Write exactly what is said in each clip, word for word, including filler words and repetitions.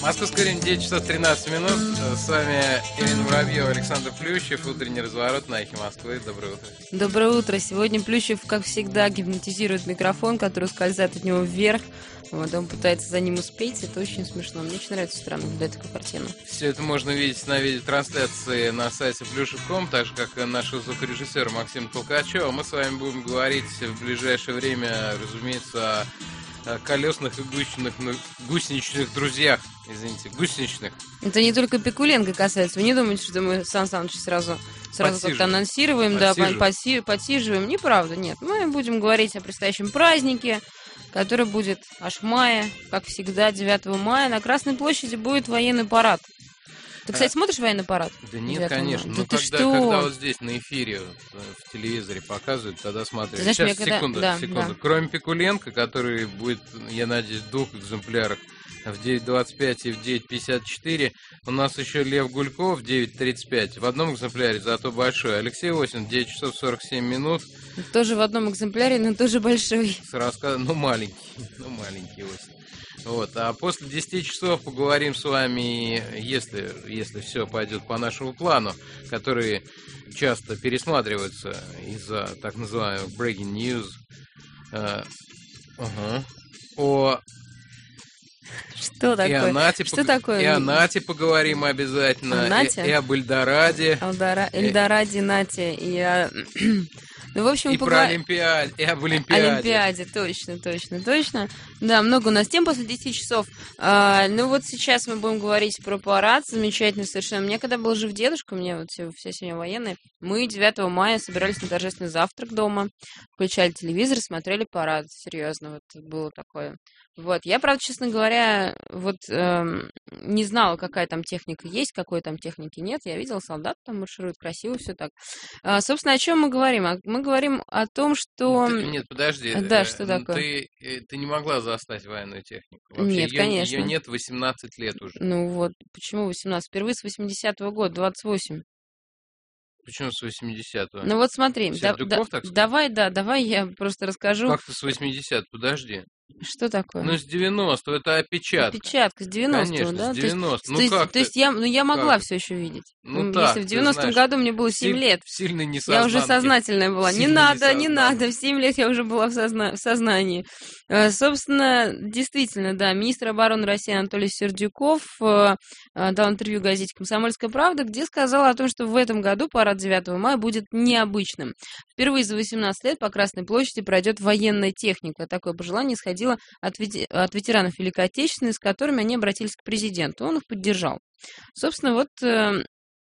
Московское время девять часов тринадцать минут. С вами Ирина Воробьева, Александр Плющев. Утренний разворот на Эхе Москвы. Доброе утро. Доброе утро. Сегодня Плющев, как всегда, гипнотизирует микрофон, который скользает от него вверх. Вот, он пытается за ним успеть. Это очень смешно. Мне очень нравится с утра наблюдать такую картину. Все это можно видеть на видеотрансляции на сайте плюшев точка ком, так же, как и нашего звукорежиссера Максима Толкачева. Мы с вами будем говорить в ближайшее время, разумеется, о колесных и гусеничных, гусеничных друзьях. Извините, гусеничных. Это не только Пикуленко касается. Вы не думаете, что мы Сан Саныч сразу, сразу как-то анонсируем, да, подсиживаем. подсиживаем. Неправда, нет. Мы будем говорить о предстоящем празднике, который будет аж в мае, как всегда, девятого мая. На Красной площади будет военный парад. Ты, кстати, смотришь военный парад? Да нет, конечно. Да ну, ты когда, что? когда вот здесь на эфире вот, в телевизоре показывают, тогда смотрю. Знаешь, Сейчас, когда... секунду, да, секунду. Да. Кроме Пикуленко, который будет, я надеюсь, в двух экземплярах в девять двадцать пять и в девять пятьдесят четыре, у нас еще Лев Гульков в девять тридцать пять. В одном экземпляре, зато большой. Алексей Осин в девять часов сорок семь минут. Тоже в одном экземпляре, но тоже большой. С рассказом, ну, маленький, ну, маленький Осин. Вот, а после десяти часов поговорим с вами, если, если все пойдет по нашему плану, который часто пересматривается из-за так называемых breaking news, э, uh-huh, о Что такое? И о Нате, Что пог... такое? И о Нате поговорим обязательно, о Нате? И, и об Эльдораде. Эльдора... Эльдораде, Нате, и о... Ну, в общем, и погла... про Олимпиаде, и об Олимпиаде. Олимпиаде, точно, точно, точно. Да, много у нас тем после десяти часов. А, ну, вот сейчас мы будем говорить про парад, замечательно совершенно. Мне когда был жив дедушка, мне вот все, все сегодня военные, мы девятого мая собирались на торжественный завтрак дома, включали телевизор, смотрели парад, серьезно, вот было такое. Вот, я, правда, честно говоря, вот эм, не знала, какая там техника есть, какой там техники нет. Я видела, солдат там марширует, красиво все так. А, собственно, о чем мы говорим? Мы говорим о том, что... Ты, нет, подожди. Да, что такое? Ты, ты не могла застать военную технику. Вообще, нет, ее, конечно. Ее нет восемнадцать лет уже. Ну вот, почему восемнадцать? Впервые с восьмидесятого года, двадцать восемь. Почему с восьмидесятого? Ну вот смотри, да, да, давай, да, давай я просто расскажу. Как ты с восьмидесятого? Подожди. Что такое? Ну, с девяностого, это опечатка. Опечатка, с девяностого, Конечно, да? с девяностого. То ну, есть, как то есть я, ну, я могла все еще видеть. Ну, ну так, если в девяностом знаешь, году мне было семь лет, сильно несознанки. я уже сознательная была. Сильно не надо, не не надо, в семь лет я уже была в, созна... в сознании. А, собственно, действительно, да, министр обороны России Анатолий Сердюков а, дал интервью газете «Комсомольская правда», где сказал о том, что в этом году парад девятого мая будет необычным. Впервые за восемнадцать лет по Красной площади пройдет военная техника. Такое пожелание исходило от, вет... от ветеранов Великой Отечественной, с которыми они обратились к президенту. Он их поддержал. Собственно, вот э,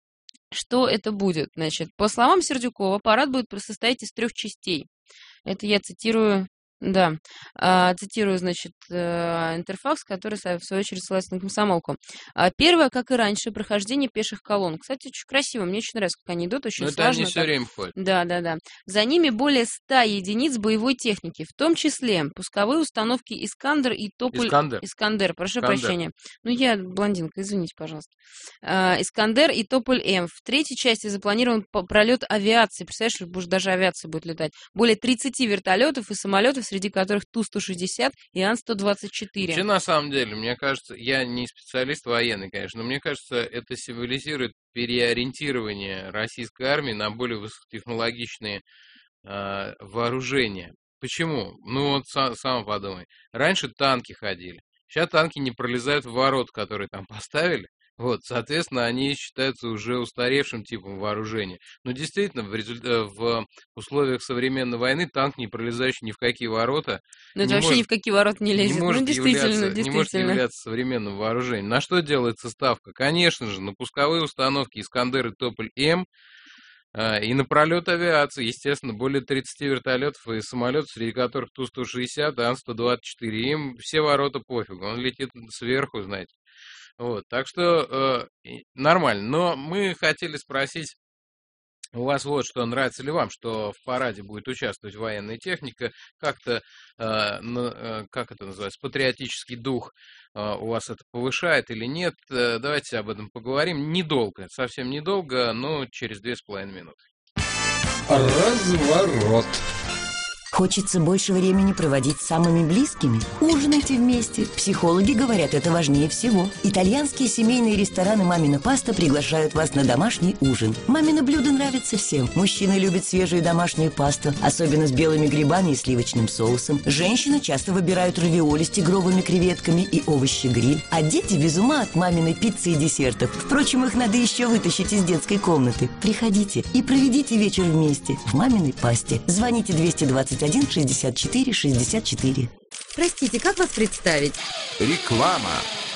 что это будет. Значит, по словам Сердюкова, парад будет состоять из трех частей. Это я цитирую... Да, а, цитирую, значит, Интерфакс, который, в свою очередь, ссылается на комсомолку. А, первое, как и раньше, прохождение пеших колонн. Кстати, очень красиво, мне очень нравится, как они идут, очень Но слаженно. это они все так... время ходят. Да, да, да. За ними более ста единиц боевой техники, в том числе пусковые установки «Искандер» и «Тополь». Искандер. Искандер, прошу Искандер. прощения. Ну, я блондинка, извините, пожалуйста. А, «Искандер» и «Тополь-М». В третьей части запланирован пролет авиации. Представляешь, уж даже авиация будет летать. Более тридцати вертолетов и самолетов, среди которых Ту сто шестьдесят и Ан сто двадцать четыре. Вообще, на самом деле, мне кажется, я не специалист военный, конечно, но мне кажется, это символизирует переориентирование российской армии на более высокотехнологичные э, вооружения. Почему? Ну вот сам, сам подумай. Раньше танки ходили. Сейчас танки не пролезают в ворот, которые там поставили. Вот, соответственно, они считаются уже устаревшим типом вооружения. Но действительно, в, результ... в условиях современной войны танк, не пролезающий ни в какие ворота... Ну, это вообще может... ни в какие ворота не лезет. Не может, ну, действительно, являться, действительно. не может являться современным вооружением. На что делается ставка? Конечно же, на пусковые установки «Искандер» и «Тополь-М», и на пролет авиации, естественно, более тридцати вертолетов и самолетов, среди которых Ту сто шестьдесят и Ан сто двадцать четыре. Им все ворота пофигу, он летит сверху, знаете. Вот, так что э, нормально. Но мы хотели спросить у вас вот что, нравится ли вам, что в параде будет участвовать военная техника, как-то, э, э, как это называется, патриотический дух э, у вас это повышает или нет? Э, давайте об этом поговорим. Недолго, совсем недолго, но через две с половиной минуты. Разворот. Хочется больше времени проводить с самыми близкими? Ужинайте вместе. Психологи говорят, это важнее всего. Итальянские семейные рестораны «Мамина паста» приглашают вас на домашний ужин. Мамино блюдо нравится всем. Мужчины любят свежую домашнюю пасту, особенно с белыми грибами и сливочным соусом. Женщины часто выбирают равиоли с тигровыми креветками и овощи-гриль. А дети без ума от маминой пиццы и десертов. Впрочем, их надо еще вытащить из детской комнаты. Приходите и проведите вечер вместе в «Маминой пасте». Звоните двести двадцать один шестьдесят четыре шестьдесят четыре. Простите, как вас представить? Реклама.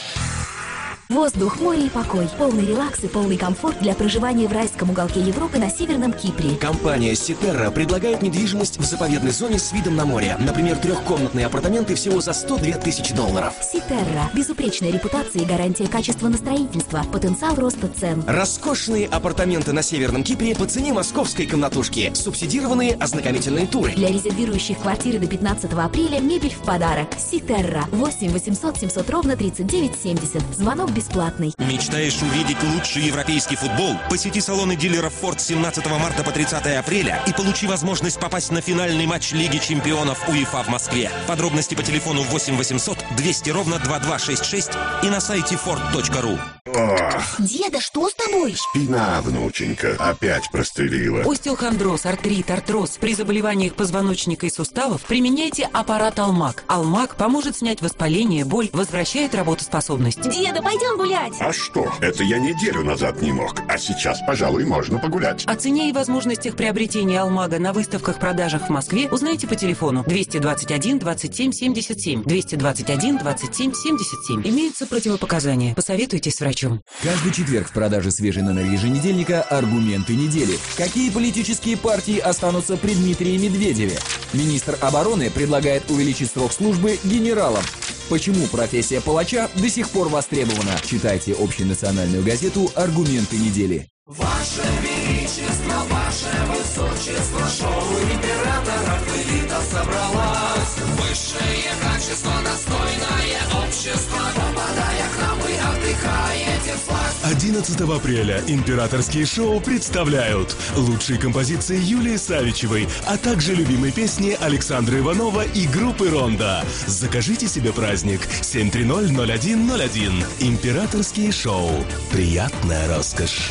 Воздух, море и покой. Полный релакс и полный комфорт для проживания в райском уголке Европы на Северном Кипре. Компания Ситерра предлагает недвижимость в заповедной зоне с видом на море. Например, трехкомнатные апартаменты всего за сто две тысячи долларов. Ситерра. Безупречная репутация и гарантия качества на строительство. Потенциал роста цен. Роскошные апартаменты на Северном Кипре по цене московской комнатушки. Субсидированные ознакомительные туры. Для резервирующих квартиры до пятнадцатого апреля мебель в подарок. Ситерра. восемь восемьсот семьсот ровно тридцать девять семьдесят. Звонок бесплатный. Мечтаешь увидеть лучший европейский футбол? Посети салоны дилеров Ford с семнадцатого марта по тридцатое апреля и получи возможность попасть на финальный матч Лиги чемпионов УЕФА в Москве. Подробности по телефону восемь восемьсот двести ровно двадцать два шестьдесят шесть и на сайте форд точка ру. Ох. Деда, что с тобой? Спина, внученька, опять прострелила. Остеохондроз, артрит, артроз. При заболеваниях позвоночника и суставов применяйте аппарат Алмаг. Алмаг поможет снять воспаление, боль, возвращает работоспособность. Деда, пойдем гулять. А что? Это я неделю назад не мог, а сейчас, пожалуй, можно погулять. О цене и возможностях приобретения Алмага на выставках-продажах в Москве узнайте по телефону двести двадцать один двадцать семь семьдесят семь. двести двадцать один двадцать семь семьдесят семь. Имеются противопоказания. Посоветуйтесь с врачом. Каждый четверг в продаже свежий номер еженедельника «Аргументы недели». Какие политические партии останутся при Дмитрии Медведеве? Министр обороны предлагает увеличить срок службы генералам. Почему профессия палача до сих пор востребована? Читайте общенациональную газету «Аргументы недели». Ваше Величество, Ваше Высочество, шоу императоров элита собралась. Высшее качество, достойное общество, попадая к нам, вы отдыхаете в сласть. одиннадцатого апреля императорские шоу представляют лучшие композиции Юлии Савичевой, а также любимые песни Александра Иванова и группы «Ронда». Закажите себе праздник семь три ноль ноль один ноль один. Императорские шоу. Приятная роскошь.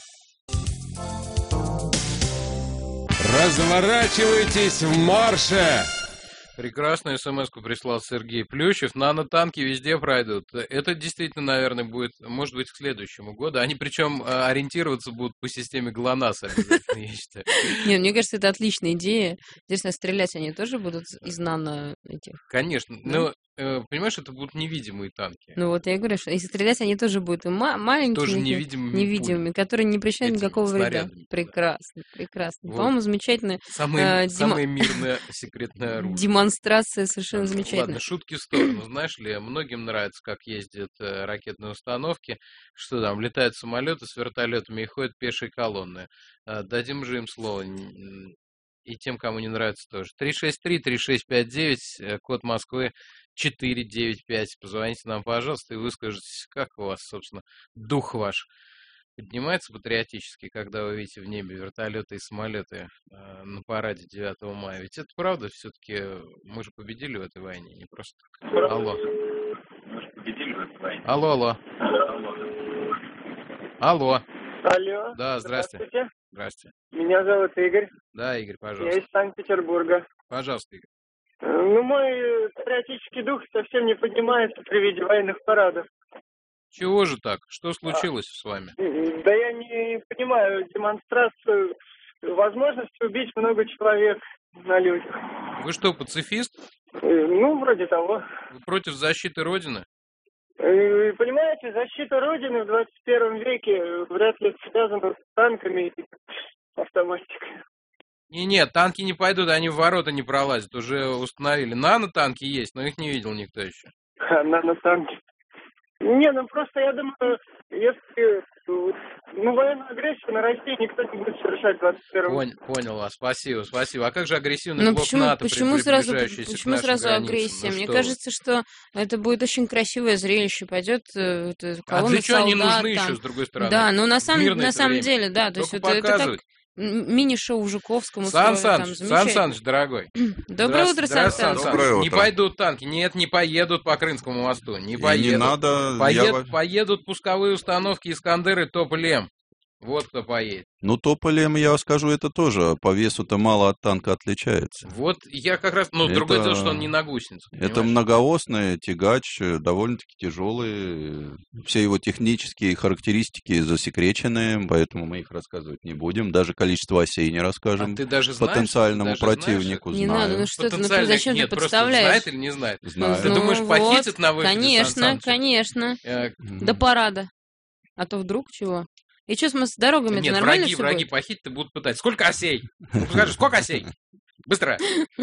Разворачивайтесь в марше! Прекрасную смс-ку прислал Сергей Плющев. Нанотанки везде пройдут. Это действительно, наверное, будет, может быть, к следующему году. Они причем ориентироваться будут по системе ГЛОНАСС обязательно, я считаю. Нет, мне кажется, это отличная идея. Интересно, стрелять они тоже будут из нано этих? Конечно. Но, понимаешь, это будут невидимые танки. Ну вот я говорю, что если стрелять, они тоже будут маленькими, тоже невидимыми, невидимыми которые не причиняют никакого вреда. Прекрасно, прекрасно. Вот. По-моему, замечательно. Самое, э, самое демо... мирное секретное оружие. Демонстрация совершенно замечательная. Ладно, шутки в сторону. Знаешь ли, многим нравится, как ездят э, ракетные установки, что там летают самолеты с вертолетами и ходят пешие колонны. Э, дадим же им слово. И тем, кому не нравится, тоже. три шесть три три шесть пять девять, код Москвы четыре девять пять. Позвоните нам, пожалуйста, и выскажитесь, как у вас, собственно, дух ваш поднимается патриотически, когда вы видите в небе вертолеты и самолеты э, на параде девятого мая. Ведь это правда, все-таки мы же победили в этой войне, не просто так. Алло. Мы же победили в этой войне. Алло, алло. Алло. Алло. Да, здрасте. Здравствуйте. Здрасте. Меня зовут Игорь. Да, Игорь, пожалуйста. Я из Санкт-Петербурга. Пожалуйста, Игорь. Ну, мой патриотический дух совсем не поднимается при виде военных парадов. Чего же так? Что случилось а, с вами? Да я не понимаю демонстрацию возможности убить много человек на людях. Вы что, пацифист? Ну, вроде того. Вы против защиты Родины? Понимаете, защита Родины в двадцать первом веке вряд ли связана с танками и автоматикой. Не-не, танки не пойдут, они в ворота не пролазят, уже установили. Нано-танки есть, но их не видел никто еще. А, нано-танки. Не, ну просто я думаю, если ну, военную агрессию на Россию никто не будет совершать в двадцать первом веке. Понял, понял вас, спасибо, спасибо. А как же агрессивный ну, блок почему, НАТО, почему сразу, почему сразу границам? агрессия? Ну, Мне что кажется, вы? что это будет очень красивое зрелище. Пойдет э, колонна а для чего солдат, они нужны там. еще, с другой стороны? Да, ну на самом, на самом деле, да. То есть это, это так, мини-шоу в Жуковском Сан устроили. Саныч, Сан Саныч, дорогой. Доброе утро, Сан Саныч. Не пойдут танки. Нет, не поедут по Крымскому мосту. Не поедут. Не надо. Поед, я... Поедут пусковые установки Искандер и Тополь-М. Вот кто поедет. Ну, Тополь-М, я скажу, это тоже по весу-то мало от танка отличается. Вот я как раз... Ну, это... другое дело, что он не на гусенице. Понимаешь? Это многоосный тягач, довольно-таки тяжелый. Все его технические характеристики засекречены, поэтому мы их рассказывать не будем. Даже количество осей не расскажем. А ты даже знаешь, потенциальному ты даже противнику. Не знаю. надо, ну что ты, ну зачем Нет, ты подставляешь? Знает или не знает? Знаю. Ты ну, думаешь, вот, похитит на выходе? Конечно, конечно. Э... До парада. А то вдруг чего? И что с дорогами? Нет, нормально враги, враги похитят и будут пытать. Сколько осей? Скажи, сколько осей? Быстро!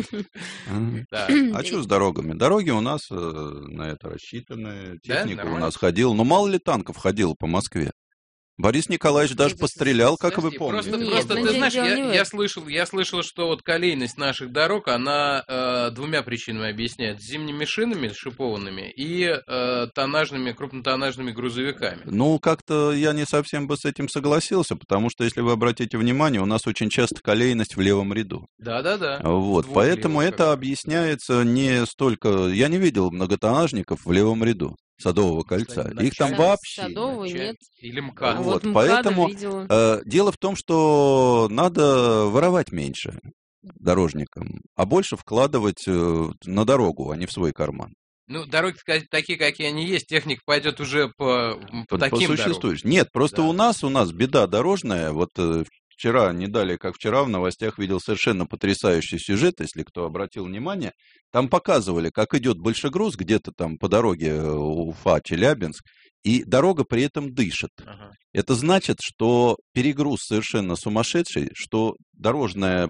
А что с дорогами? Дороги у нас на это рассчитаны, техника у нас ходила. Но мало ли танков ходило по Москве. Борис Николаевич даже пострелял, как вы помните. Просто, просто ты знаешь, я, я, слышал, я слышал, что вот колейность наших дорог, она э, двумя причинами объясняет. Зимними шинами шипованными и э, тоннажными, крупнотоннажными грузовиками. Ну, как-то я не совсем бы с этим согласился, потому что, если вы обратите внимание, у нас очень часто колейность в левом ряду. Да-да-да. Вот, поэтому это объясняется не столько... Я не видел многотоннажников в левом ряду Садового кольца. Их там вообще Садового нет. Или МКАД. Вот, вот поэтому э, дело в том, что надо воровать меньше дорожникам, а больше вкладывать э, на дорогу, а не в свой карман. Ну, дороги такие, какие они есть, техника пойдет уже по, по, по таким дорогам. Нет, просто да. у нас у нас беда дорожная. Вот э, вчера, не далее, как вчера, в новостях видел совершенно потрясающий сюжет, если кто обратил внимание. Там показывали, как идет большегруз где-то там по дороге Уфа-Челябинск, и дорога при этом дышит. Ага. Это значит, что перегруз совершенно сумасшедший, что дорожное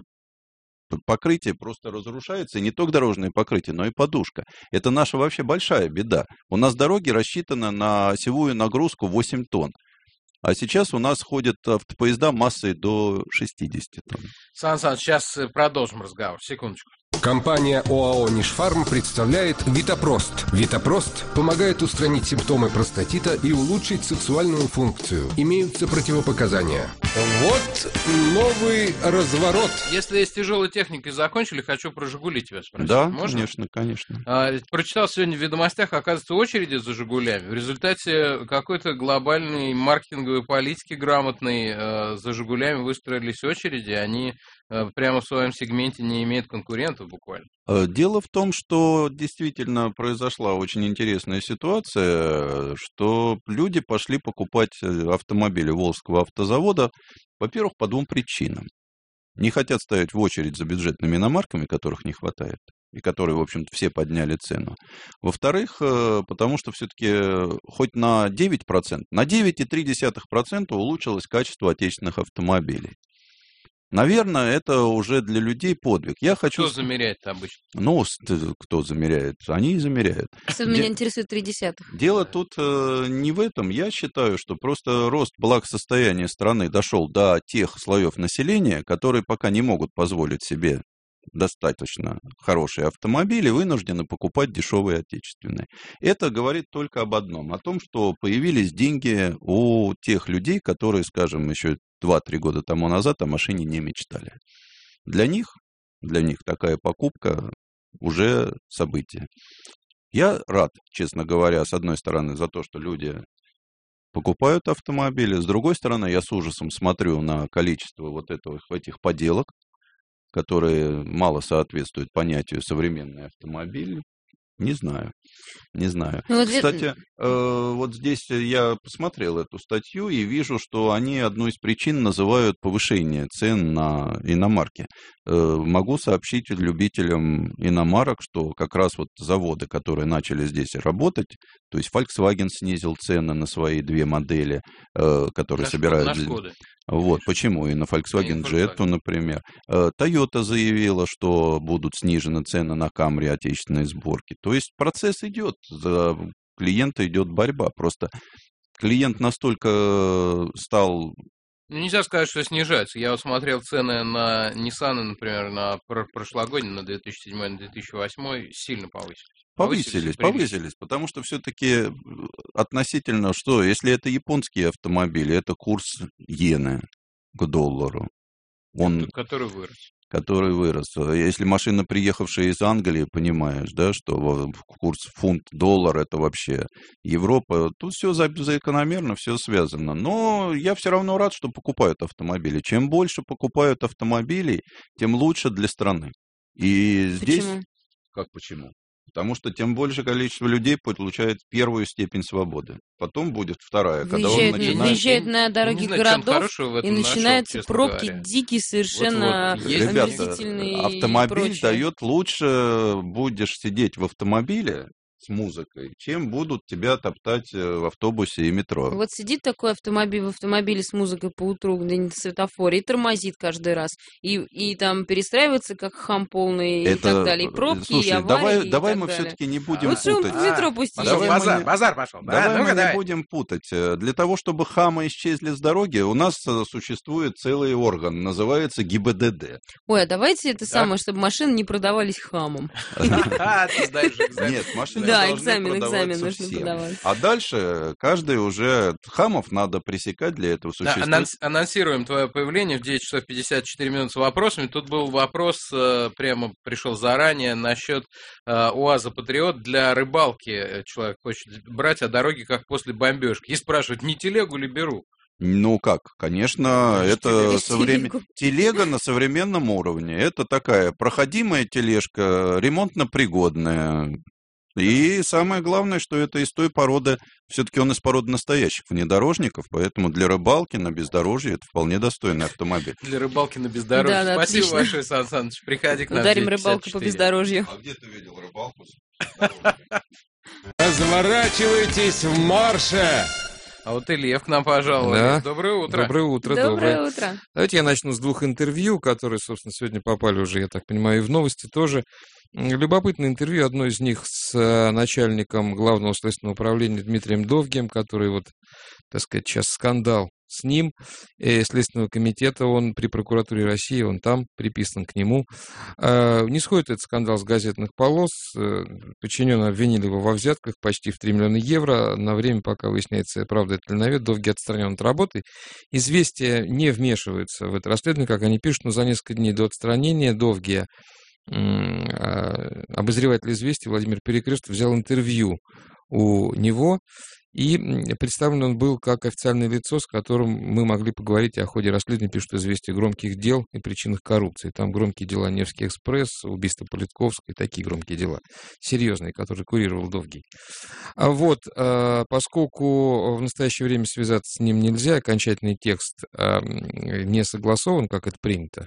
покрытие просто разрушается, и не только дорожное покрытие, но и подушка. Это наша вообще большая беда. У нас дороги рассчитаны на осевую нагрузку восемь тонн. А сейчас у нас ходят автопоезда массой до шестидесяти тонн. Сан Саныч, сейчас продолжим разговор. Секундочку. Компания ОАО «Нишфарм» представляет Витапрост. Витапрост помогает устранить симптомы простатита и улучшить сексуальную функцию. Имеются противопоказания. Вот новый разворот. Если с тяжелой техникой закончили, хочу про «Жигули» тебя спросить. Да, можно? конечно, конечно. А, прочитал сегодня в «Ведомостях», оказывается, очереди за «Жигулями». В результате какой-то глобальной маркетинговой политики грамотной э, за «Жигулями» выстроились очереди, они э, прямо в своем сегменте не имеют конкурентов буквально. Дело в том, что действительно произошла очень интересная ситуация, что люди пошли покупать автомобили Волжского автозавода, во-первых, по двум причинам. Не хотят стоять в очередь за бюджетными иномарками, которых не хватает, и которые, в общем-то, все подняли цену. Во-вторых, потому что все-таки хоть на девять процентов, на девять целых три десятых процента улучшилось качество отечественных автомобилей. Наверное, это уже для людей подвиг. Я хочу... Кто замеряет обычно? Ну, кто замеряет? Они и замеряют. Что меня Де... интересует три десятых. Дело тут э, не в этом. Я считаю, что просто рост благосостояния страны дошел до тех слоев населения, которые пока не могут позволить себе достаточно хорошие автомобили, вынуждены покупать дешевые отечественные. Это говорит только об одном, о том, что появились деньги у тех людей, которые, скажем, еще два-три года тому назад о машине не мечтали. Для них, для них такая покупка уже событие. Я рад, честно говоря, с одной стороны, за то, что люди покупают автомобили, с другой стороны, я с ужасом смотрю на количество вот этого, этих поделок, которые мало соответствуют понятию современный автомобиль. Не знаю, не знаю. Ну, вот Кстати, это... э, вот здесь я посмотрел эту статью и вижу, что они одну из причин называют повышение цен на иномарки. Э, могу сообщить любителям иномарок, что как раз вот заводы, которые начали здесь работать, то есть Volkswagen снизил цены на свои две модели, э, которые на собирают... На Шкоды. Вот, почему? И на Volkswagen Jetta, например. Toyota заявила, что будут снижены цены на Camry отечественной сборки. То есть процесс идет, за клиента идет борьба. Просто клиент настолько стал... Ну, нельзя сказать, что снижается. Я вот смотрел цены на Nissan, например, на прошлогодний, на две тысячи седьмой, на две тысячи восьмой, сильно повысились. Повысились, повысились, потому что все-таки относительно, что если это японские автомобили, это курс иены к доллару. Он... Который вырос. который вырос. Если машина, приехавшая из Англии, понимаешь, да, что курс фунт-доллар это вообще Европа, тут все закономерно, все связано. Но я все равно рад, что покупают автомобили. Чем больше покупают автомобилей, тем лучше для страны. И здесь... Почему? Как почему? Потому что тем больше количество людей получает первую степень свободы. Потом будет вторая, когда Выезжают, он начинает... выезжают на дороги знаю, городов, и начинаются нашел, пробки говоря. дикие, совершенно Вот, вот. Ребята, омерзительные автомобиль и дает лучше, будешь сидеть в автомобиле с музыкой, чем будут тебя топтать в автобусе и метро. Вот сидит такой автомобиль в автомобиле с музыкой по утру где-нибудь в светофоре и тормозит каждый раз. И, и там перестраивается как хам полный Это... и так далее. И пробки, Слушай, и аварии, давай, и давай так мы далее. все-таки не будем Лучше путать. он в метро пусть Давай едет. Базар, не... базар пошел. Да? Давай Ну-ка, мы давай. не будем путать. Для того, чтобы хамы исчезли с дороги, у нас существует целый орган, называется ГИБДД. Ой, а давайте это самое, чтобы машины не продавались хамам. Нет, машины Да, должны экзамен, экзамен продаваться нужно всем. подавать. А дальше каждый уже... Хамов надо пресекать, для этого Да, существует... анонс- анонсируем твое появление в девять часов пятьдесят четыре минуты с вопросами. Тут был вопрос, э, прямо пришел заранее, насчет э, УАЗа Патриот для рыбалки. Человек хочет брать, а дороги как после бомбежки. И спрашивает, не телегу ли беру? Ну как, конечно, это телегу. современ... телега на современном уровне. Это такая проходимая тележка, ремонтно-пригодная. И самое главное, что это из той породы, все-таки он из породы настоящих внедорожников, поэтому для рыбалки на бездорожье это вполне достойный автомобиль. Для рыбалки на бездорожье. Да, да, Спасибо отлично. большое, Сан Саныч. Приходи к нам. Ударим в рыбалку по девять пятьдесят четыре. бездорожью. А где ты видел рыбалку? Разворачивайтесь в марше! А вот и Лев к нам пожаловал. Да. Доброе утро. Доброе утро, Доброе доброе. утро. Давайте я начну с двух интервью, которые, собственно, сегодня попали уже, я так понимаю, и в новости тоже. Любопытное интервью, одно из них с э, начальником Главного следственного управления Дмитрием Довгием, который вот, так сказать, сейчас скандал с ним, э, Следственного комитета, он при прокуратуре России, он там приписан к нему. Э, не сходит этот скандал с газетных полос, э, подчиненные обвинили его во взятках почти в три миллиона евро, на время, пока выясняется, правда это или навет, Довгий отстранен от работы. Известия не вмешиваются в это расследование, как они пишут, но за несколько дней до отстранения Довгия обозреватель «Известий» Владимир Перекрестов взял интервью у него, и представлен он был как официальное лицо, с которым мы могли поговорить о ходе расследования, пишут «Известия», громких дел и причинах коррупции. Там громкие дела «Невский экспресс», убийство Политковской, такие громкие дела, серьезные, которые курировал Довгий. А вот, поскольку в настоящее время связаться с ним нельзя, окончательный текст не согласован, как это принято,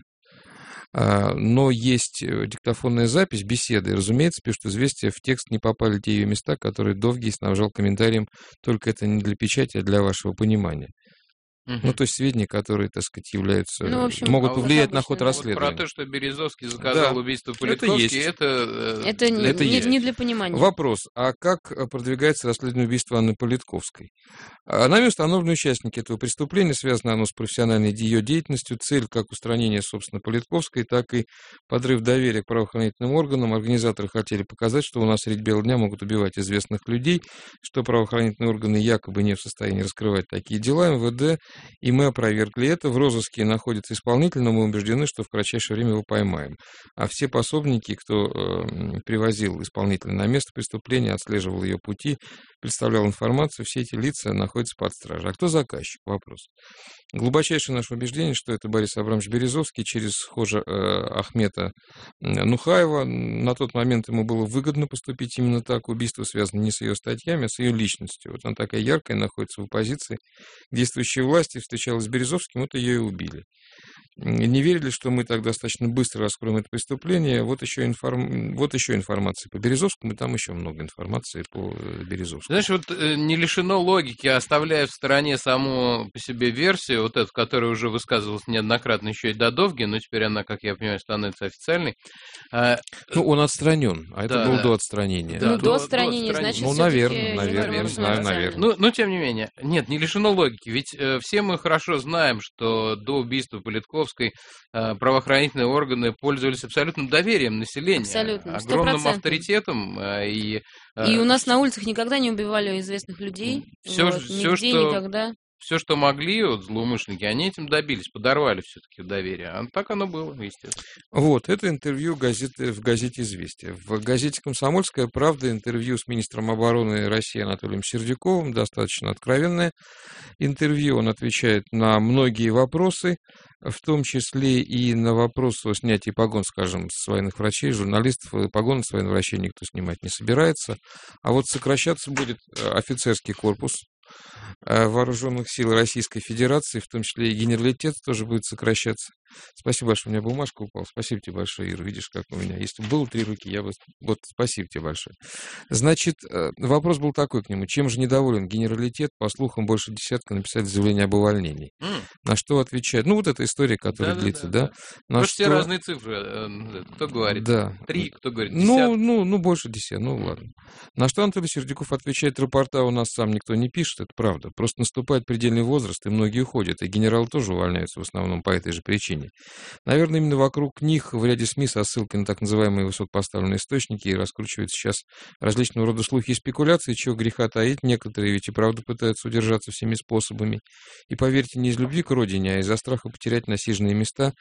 но есть диктофонная запись беседы, и, разумеется, пишут «Известия», в текст не попали те ее места, которые Довгий снабжал комментарием, только это не для печати, а для вашего понимания. Uh-huh. Ну, то есть сведения, которые, так сказать, являются, ну, в общем, могут а повлиять вот на ход расследования. Вот про то, что Березовский заказал да, убийство Политковский, это... Это, это, не, это не, не для понимания. Вопрос, а как продвигается расследование убийства Анны Политковской? Нами установлены участники этого преступления, связано оно с профессиональной ее деятельностью, цель как устранение, собственно, Политковской, так и подрыв доверия к правоохранительным органам. Организаторы хотели показать, что у нас средь бела дня могут убивать известных людей, что правоохранительные органы якобы не в состоянии раскрывать такие дела, эм вэ дэ, и мы опровергли это. В розыске находится исполнитель, но мы убеждены, что в кратчайшее время его поймаем. А все пособники, кто э, привозил исполнителя на место преступления, отслеживал ее пути, представлял информацию, все эти лица находятся под стражей. А кто заказчик? Вопрос. Глубочайшее наше убеждение, что это Борис Абрамович Березовский через хожа э, Ахмета Нухаева. На тот момент ему было выгодно поступить именно так. Убийство связано не с ее статьями, а с ее личностью. Вот она такая яркая, находится в оппозиции действующей власти, встречалась с Березовским, вот ее и убили. Не верили, что мы так достаточно быстро раскроем это преступление. Вот еще, информ... вот еще информация по Березовскому, и там еще много информации по Березовскому. Знаешь, вот не лишено логики, оставляя в стороне саму по себе версию, вот эту, которая уже высказывалась неоднократно еще и до Довги, но теперь она, как я понимаю, становится официальной. Ну, он отстранен, а это да, было да. до отстранения. Ну, да, до отстранения, значит, ну, наверное, наверное, я не знаю, наверное. Ну, но тем не менее, нет, не лишено логики, ведь э, все мы хорошо знаем, что до убийства Политковской э, правоохранительные органы пользовались абсолютным доверием населения, абсолютно, огромным авторитетом э, и... Э, и у нас на улицах никогда не убивали известных людей, все, вот, все нигде, что... никогда. все, что могли, вот, злоумышленники, они этим добились, подорвали все-таки доверие. А так оно было, естественно. Вот, это интервью газеты, в газете «Известия». В газете «Комсомольская правда» интервью с министром обороны России Анатолием Сердюковым, достаточно откровенное интервью. Он отвечает на многие вопросы, в том числе и на вопрос о снятии погон, скажем, с военных врачей, журналистов. Погоны с военных врачей никто снимать не собирается. А вот сокращаться будет офицерский корпус Вооруженных сил Российской Федерации, в том числе и генералитет тоже будет сокращаться. Спасибо большое, у меня бумажка упала. Спасибо тебе большое, Ира. Видишь, как у меня. Если бы было три руки, я бы... Вот, спасибо тебе большое. Значит, вопрос был такой к нему. Чем же недоволен генералитет? По слухам, больше десятка написали заявление об увольнении. Mm. На что отвечает? Ну, вот эта история, которая да, длится, да? да, да. На Потому что все разные цифры. Кто говорит? Да. Три, кто говорит десятка. Ну, ну, ну, больше десятка. Ну, ладно. На что Анатолий Сердюков отвечает: рапорта у нас сам никто не пишет, это правда. Просто наступает предельный возраст, и многие уходят. И генералы тоже увольняются в основном по этой же причине. Наверное, именно вокруг них в ряде СМИ со ссылкой на так называемые высокопоставленные источники и раскручиваются сейчас различного рода слухи и спекуляции, чего греха таить. Некоторые ведь и правда пытаются удержаться всеми способами. И поверьте, не из любви к родине, а из-за страха потерять насиженные места,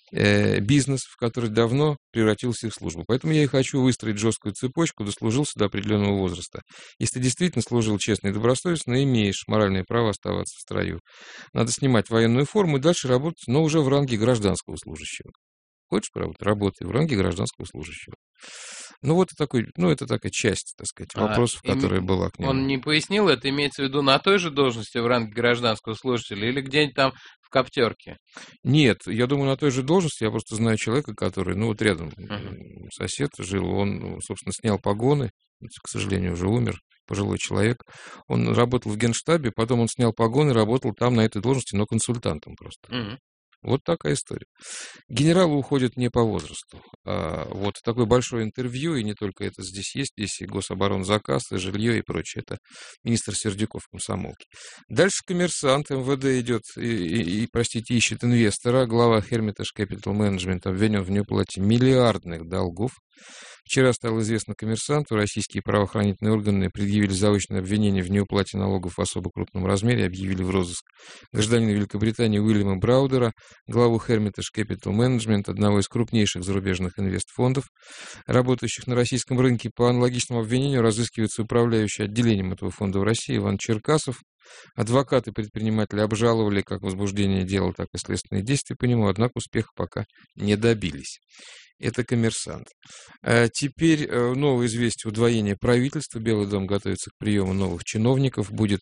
э, бизнес, в который давно превратился в службу. Поэтому я и хочу выстроить жесткую цепочку, дослужился до определенного возраста. Если действительно служил честно и добросовестно, имеешь моральное право оставаться в строю. Надо снимать военную форму и дальше работать, но уже в ранге гражданского служащего. Хочешь, правда, работай в ранге гражданского служащего. Ну, вот такой, ну, это такая часть, так сказать, вопросов, а, которая им, была к нему. Он не пояснил, это имеется в виду на той же должности в ранге гражданского служащего или где-нибудь там в коптерке? Нет, я думаю, на той же должности. Я просто знаю человека, который, ну, вот рядом uh-huh. сосед жил, он, собственно, снял погоны, к сожалению, уже умер, пожилой человек. Он работал в Генштабе, потом он снял погоны, работал там на этой должности, но консультантом просто. Uh-huh. Вот такая история. Генералы уходят не по возрасту. А, вот такое большое интервью, и не только это здесь есть, здесь и гособоронзаказ, и жилье, и прочее. Это министр Сердюков в комсомолке. Дальше коммерсант, МВД идет и, и, и, простите, ищет инвестора. Глава Hermitage Capital Management обвинен в неуплате миллиардных долгов. Вчера стало известно коммерсанту, российские правоохранительные органы предъявили заочное обвинение в неуплате налогов в особо крупном размере, объявили в розыск гражданина Великобритании Уильяма Браудера, главу Hermitage Capital Management, одного из крупнейших зарубежных инвестфондов, работающих на российском рынке. По аналогичному обвинению разыскивается управляющий отделением этого фонда в России Иван Черкасов. Адвокаты предприниматели обжаловали как возбуждение дела, так и следственные действия по нему, однако успеха пока не добились. Это коммерсант. А теперь новое известие: удвоение правительства. Белый дом готовится к приему новых чиновников. Будет,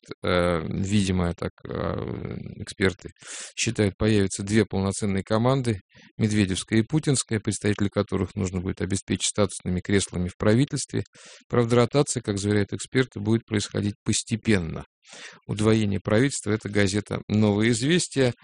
видимо, так эксперты считают, появятся две полноценные команды, Медведевская и Путинская, представители которых нужно будет обеспечить статусными креслами в правительстве. Правда, ротация, как заверяют эксперты, будет происходить постепенно. Удвоение правительства — это газета «Новые известия».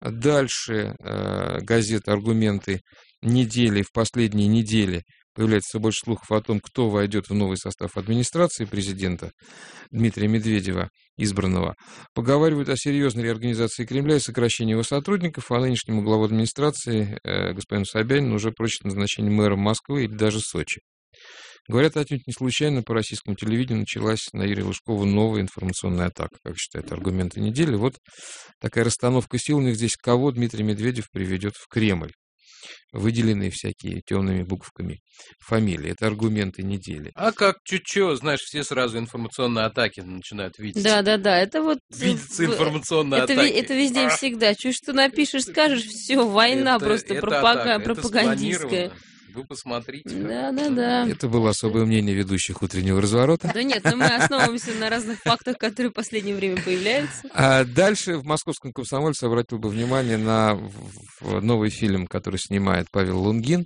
Дальше э, газета «Аргументы недели». В последние недели появляется все больше слухов о том, кто войдет в новый состав администрации президента Дмитрия Медведева, избранного. Поговаривают о серьезной реорганизации Кремля и сокращении его сотрудников, а нынешнему главу администрации, э, господину Собянину, уже просят назначение мэром Москвы или даже Сочи. Говорят, отнюдь не случайно по российскому телевидению началась на Юрия Лужкова новая информационная атака, как считают аргументы недели. Вот такая расстановка сил у них здесь. Кого Дмитрий Медведев приведет в Кремль? Выделенные всякие темными буквами фамилии. Это аргументы недели. А как чуть-чуть, знаешь, все сразу информационные атаки начинают видеть. Да-да-да, это вот... Видятся информационные это, атаки. Это везде и всегда. Чуть что напишешь, скажешь, все, война это, просто это пропага... атака, пропагандистская. Это Вы посмотрите. Да, да, да. Это было особое мнение ведущих «Утреннего разворота». Да нет, но мы основываемся на разных фактах, которые в последнее время появляются. А дальше в московском «Комсомольце» обратил бы внимание на новый фильм, который снимает Павел Лунгин,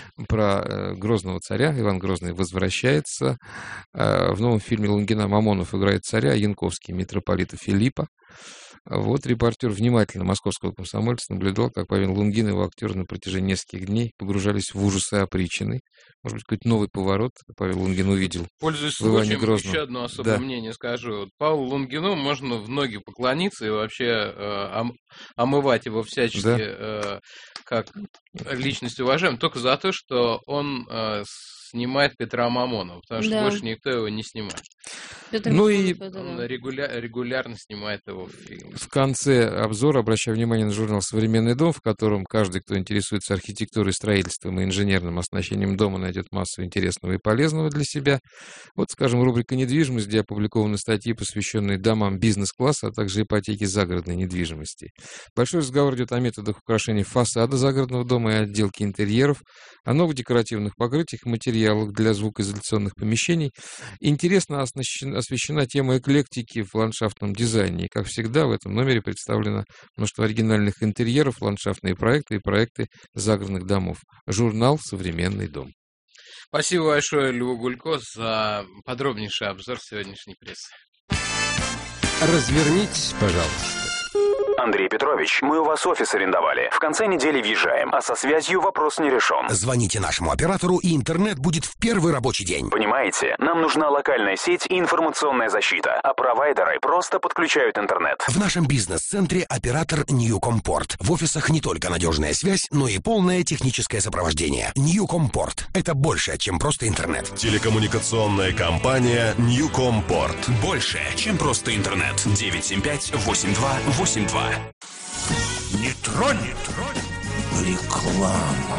про Грозного царя. Иван Грозный возвращается. В новом фильме Лунгина Мамонов играет царя, Янковский — митрополита Филиппа. Вот репортер внимательно московского «Комсомольца» наблюдал, как Павел Лунгин и его актер на протяжении нескольких дней погружались в ужасы опричнины. Может быть, какой-то новый поворот Павел Лунгин увидел. Пользуясь случаем, еще одно особое да. мнение скажу. Павлу Лунгину можно в ноги поклониться и вообще э, ом, омывать его всячески да. э, как личность уважаемая, только за то, что он э, снимает Петра Мамонова, потому что да. больше никто его не снимает. Петр Ну и Михайлов, это Он да. регуля- регулярно снимает его в фильме. в конце обзора обращаю внимание на журнал «Современный дом», в котором каждый, кто интересуется архитектурой, строительством и инженерным оснащением дома, найдет массу интересного и полезного для себя. Вот, скажем, рубрика «Недвижимость», где опубликованы статьи, посвященные домам бизнес-класса, а также ипотеке загородной недвижимости. Большой разговор идет о методах украшения фасада загородного дома и отделки интерьеров, о новых декоративных покрытиях и материалах для звукоизоляционных помещений. Интересно оснащена, освещена тема эклектики в ландшафтном дизайне. И, как всегда, в этом номере представлено множество оригинальных интерьеров, ландшафтные проекты и проекты загородных домов. Журнал «Современный дом». Спасибо большое, Льву Гулько, за подробнейший обзор сегодняшней прессы. Развернитесь, пожалуйста. Андрей Петрович, мы у вас офис арендовали. В конце недели въезжаем, а со связью вопрос не решен. Звоните нашему оператору, и интернет будет в первый рабочий день. Понимаете, нам нужна локальная сеть и информационная защита, а провайдеры просто подключают интернет. В нашем бизнес-центре оператор Newcomport. В офисах не только надежная связь, но и полное техническое сопровождение. Newcomport – это больше, чем просто интернет. Телекоммуникационная компания Newcomport. Больше, чем просто интернет. девять семь пять восемь два восемь два. Не тронь, не тронь. Реклама.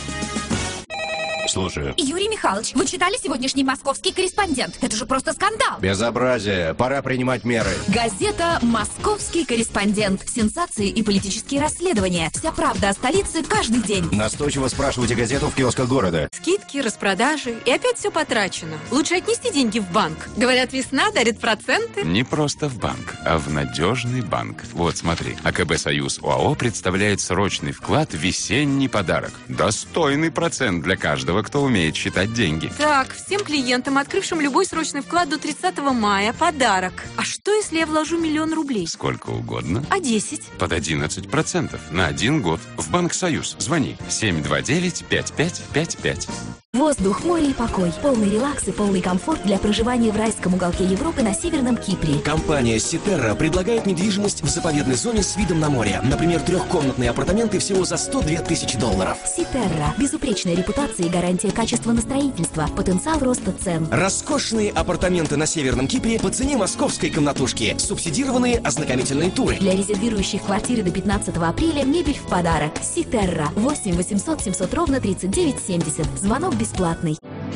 Слушаю. Юрий Михайлович, вы читали сегодняшний «Московский корреспондент»? Это же просто скандал. Безобразие. Пора принимать меры. Газета «Московский корреспондент». Сенсации и политические расследования. Вся правда о столице каждый день. Настойчиво спрашивайте газету в киосках города. Скидки, распродажи, и опять все потрачено. Лучше отнести деньги в банк. Говорят, весна дарит проценты. Не просто в банк, а в надежный банк. Вот, смотри. АКБ «Союз» ОАО представляет срочный вклад «Весенний подарок». Достойный процент для каждого, кто умеет считать деньги. Так, всем клиентам, открывшим любой срочный вклад до тридцатого мая, подарок. А что, если я вложу миллион рублей? Сколько угодно. А десять? Под одиннадцать процентов на один год. В Банк «Союз». Звони семь два девять пять пять пять пять. Воздух, море и покой. Полный релакс и полный комфорт для проживания в райском уголке Европы на Северном Кипре. Компания Ситерра предлагает недвижимость в заповедной зоне с видом на море. Например, трехкомнатные апартаменты всего за сто две тысячи долларов. Ситерра. Безупречная репутация и гарантия качества на строительство. Потенциал роста цен. Роскошные апартаменты на Северном Кипре по цене московской комнатушки. Субсидированные ознакомительные туры. Для резервирующих квартиры до пятнадцатого апреля мебель в подарок. Ситерра. восемь восемьсот семьсот ровно тридцать девять семьдесят. Звонок бесплатный.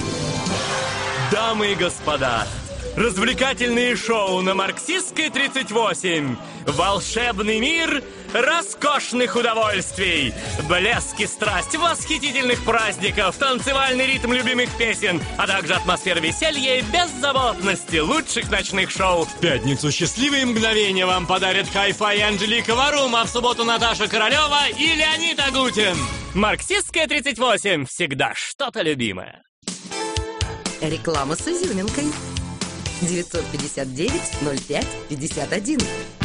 Дамы и господа, развлекательные шоу на Марксистской тридцать восемь. Волшебный мир роскошных удовольствий. Блеск и страсть восхитительных праздников, танцевальный ритм любимых песен, а также атмосфера веселья и беззаботности лучших ночных шоу. В пятницу счастливые мгновения вам подарят Хай-Фай и Анжелика Варум, а в субботу Наташа Королева и Леонид Агутин. Марксистская тридцать восемь. Всегда что-то любимое. Реклама с изюминкой. девятьсот пятьдесят девять ноль пять пятьдесят один.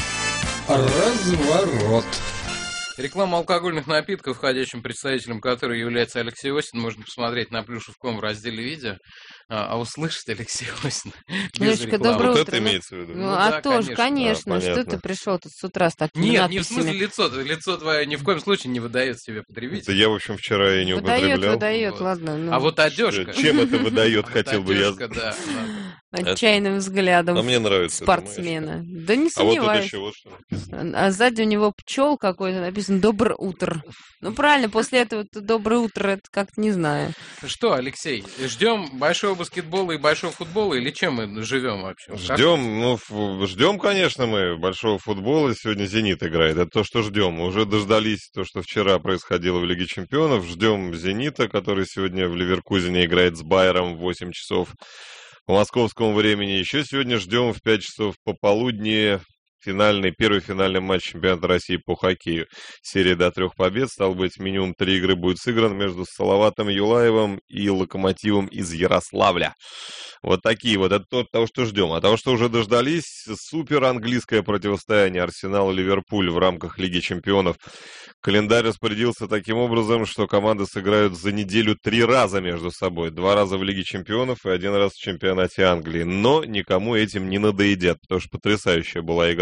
Разворот. Реклама алкогольных напитков, входящим представителем которой является Алексей Осин, можно посмотреть на плюшев точка ком в разделе видео, а, а услышать Алексея Осина без Лешка, рекламы. доброе Вот утро. это имеется в виду? Ну, Ну а да, тоже, конечно. конечно. Да, Что понятно. ты пришел тут с утра с такими Нет, надписями? не в смысле лицо. Лицо твое ни в коем случае не выдает себе потребитель. Это я, в общем, вчера и не Выдает, употреблял. выдает, Вот. ладно. ну. А вот одежка. Чем это выдает, хотел бы я... Одежка, да. Отчаянным взглядом А мне нравится эта спортсмена. Да не А вот тут сомневаюсь. еще вот что написано. А сзади у него пчел какой-то, написано «Доброе утро». Ну, правильно, после этого «Доброе утро» это как-то не знаю. Что, Алексей, ждем большого баскетбола и большого футбола, или чем мы живем вообще? Ждем, ну, ф- ждем, конечно, мы большого футбола. Сегодня «Зенит» играет. Это то, что ждем. Мы уже дождались то, что вчера происходило в Лиге Чемпионов. Ждем «Зенита», который сегодня в Ливеркузене играет с «Байером» в восемь часов по московскому времени. Еще сегодня ждем в пять часов пополудни финальный, первый финальный матч чемпионата России по хоккею. Серия до трех побед. Стало быть, минимум три игры будет сыгран между Салаватом Юлаевым и Локомотивом из Ярославля. Вот такие вот. Это то, того, что ждем. А того, что уже дождались, супер английское противостояние Арсенал-Ливерпуль в рамках Лиги Чемпионов. Календарь распорядился таким образом, что команды сыграют за неделю три раза между собой. Два раза в Лиге Чемпионов и один раз в чемпионате Англии. Но никому этим не надоедят, потому что потрясающая была игра.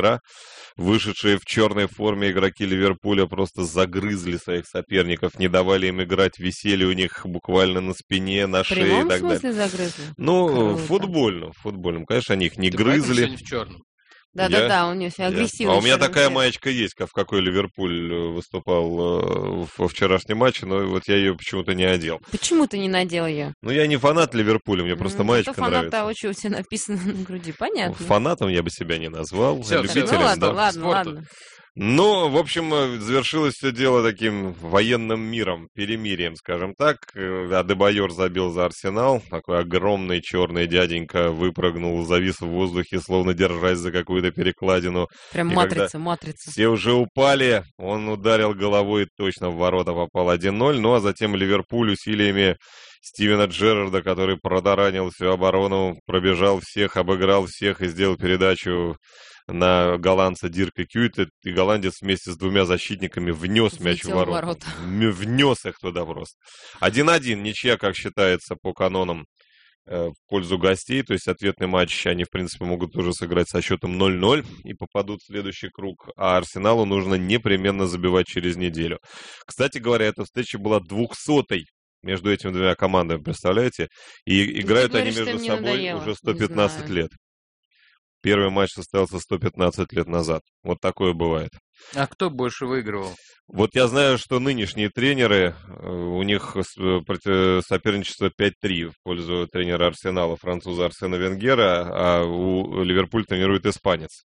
вчера. Вышедшие в черной форме игроки Ливерпуля просто загрызли своих соперников, не давали им играть, висели у них буквально на спине, на шее и так далее. В прямом смысле загрызли? Ну, футбольным, футбольным. Конечно, они их не Ты грызли. в черном. Да-да-да, у него агрессивный. А у меня такая маечка есть, в какой Ливерпуль выступал во вчерашнем матче, но вот я ее почему-то не одел. Почему ты не надел ее? Ну, я не фанат Ливерпуля, мне просто маечка фанат нравится. того, чего у тебя написано на груди, понятно. Фанатом я бы себя не назвал. Все, любителем, ну, ладно, да. ладно, ладно. Ну, в общем, завершилось все дело таким военным миром, перемирием, скажем так. Адебайор забил за Арсенал. Такой огромный черный дяденька выпрыгнул, завис в воздухе, словно держась за какую-то перекладину. Прям и матрица, матрица. Все уже упали, он ударил головой, точно в ворота попал один ноль. Ну, а затем Ливерпуль усилиями Стивена Джеррарда, который протаранил всю оборону, пробежал всех, обыграл всех и сделал передачу на голландца Дирка Кьюита, и голландец вместе с двумя защитниками внес мяч в ворота. ворота. Внес их туда просто. один-один, ничья, как считается по канонам, в пользу гостей, то есть ответный матч они, в принципе, могут тоже сыграть со счетом ноль ноль и попадут в следующий круг, а Арсеналу нужно непременно забивать через неделю. Кстати говоря, эта встреча была двухсотой между этими двумя командами, представляете? И играют они между собой уже сто пятнадцать лет. Первый матч состоялся сто пятнадцать лет назад. Вот такое бывает. А кто больше выигрывал? Вот я знаю, что нынешние тренеры, у них соперничество пять-три в пользу тренера Арсенала, француза Арсена Венгера, а у Ливерпуль тренирует испанец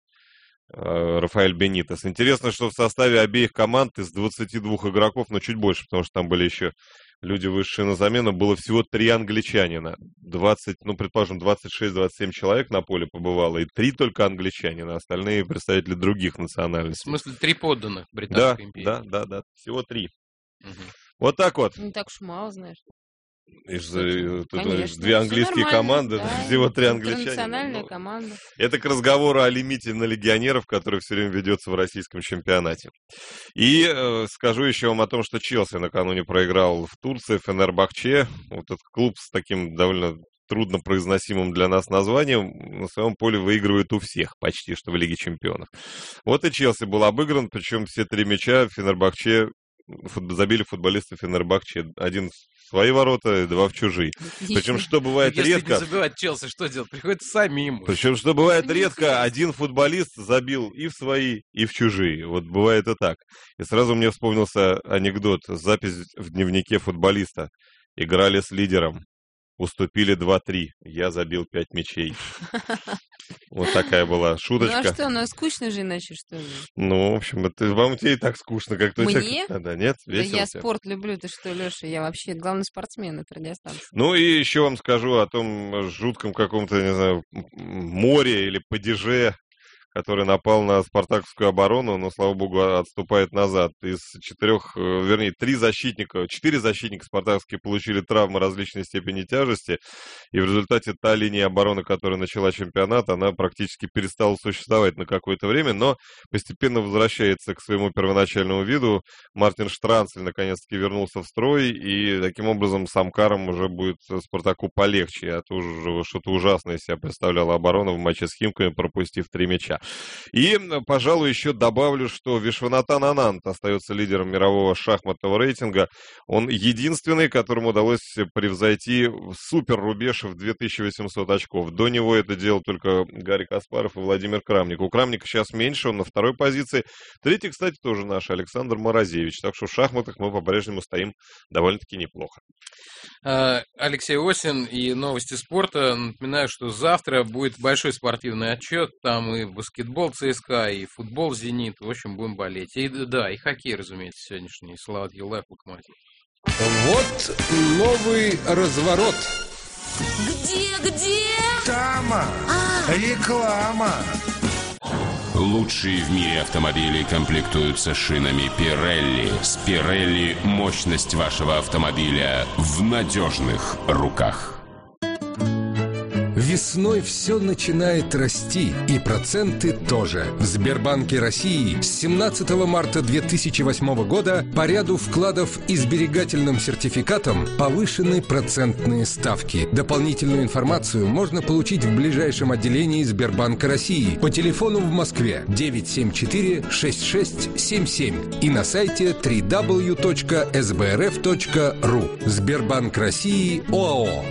Рафаэль Бенитес. Интересно, что в составе обеих команд из двадцати двух игроков, но чуть больше, потому что там были еще люди, вышедшие на замену, было всего три англичанина. двадцать, ну, предположим, двадцать шесть - двадцать семь человек на поле побывало, и три только англичанина, остальные представители других национальностей. В смысле, три подданных Британской да, империи? Да, да, да, всего три. Угу. Вот так вот. Не так уж мало, знаешь. Из, Конечно, две английские команды, да, всего три англичанина. Интернациональная команда. Это к разговору о лимите на легионеров, который все время ведется в российском чемпионате. И э, скажу еще вам о том, что Челси накануне проиграл в Турции, Фенербахче. Вот этот клуб с таким довольно трудно произносимым для нас названием на своем поле выигрывает у всех почти, что в Лиге чемпионов. Вот и Челси был обыгран, причем все три мяча Фенербахче фут, забили футболисты Фенербахче. Один в свои ворота, два в чужие. Причем, что бывает Если редко... Если не забивать Челси, что делать? Приходится самим. Причем, что бывает редко, один футболист забил и в свои, и в чужие. Вот бывает и так. И сразу мне вспомнился анекдот. Запись в дневнике футболиста. Играли с лидером. Уступили два-три. Я забил пять мячей. Вот такая была шуточка. Ну а что, ну скучно же иначе, что ли? Ну, в общем, это вам тебе и так скучно, как то Мне? А, да, нет? Да Весело я тебе? спорт люблю, ты что, Леша? Я вообще главный спортсмен этой радиостанции. Ну и еще вам скажу о том жутком каком-то, не знаю, море или падеже, который напал на спартаковскую оборону, но, слава богу, отступает назад. Из четырех, вернее, три защитника, четыре защитника спартаковские получили травмы различной степени тяжести, и в результате та линия обороны, которая начала чемпионат, она практически перестала существовать на какое-то время, но постепенно возвращается к своему первоначальному виду. Мартин Штранцель наконец-таки вернулся в строй, и таким образом с Амкаром уже будет Спартаку полегче. А то уже что-то ужасное из себя представляла оборона в матче с Химками, пропустив три мяча. И, пожалуй, еще добавлю, что Вишванатан Ананд остается лидером мирового шахматного рейтинга. Он единственный, которому удалось превзойти супер-рубеж в две тысячи восемьсот очков. До него это делал только Гарри Каспаров и Владимир Крамник. У Крамника сейчас меньше, он на второй позиции. Третий, кстати, тоже наш, Александр Морозевич. Так что в шахматах мы по-прежнему стоим довольно-таки неплохо. Алексей Осин и новости спорта. Напоминаю, что завтра будет большой спортивный отчет. Там и баскетбол ЦСКА, и футбол Зенит. В общем, будем болеть. И да, и хоккей, разумеется, сегодняшний. Слават Юлаев, Локомотив. Вот новый разворот. Где, где? Тама. А. Реклама. Лучшие в мире автомобили комплектуются шинами Pirelli. С Pirelli мощность вашего автомобиля в надежных руках. Весной все начинает расти, и проценты тоже. В Сбербанке России с семнадцатого марта две тысячи восьмого года по ряду вкладов и сберегательным сертификатам повышены процентные ставки. Дополнительную информацию можно получить в ближайшем отделении Сбербанка России по телефону в Москве девять семь четыре шесть шесть семь семь и на сайте дабл ю дабл ю дабл ю точка эс бэ эр эф точка ру. Сбербанк России ОАО.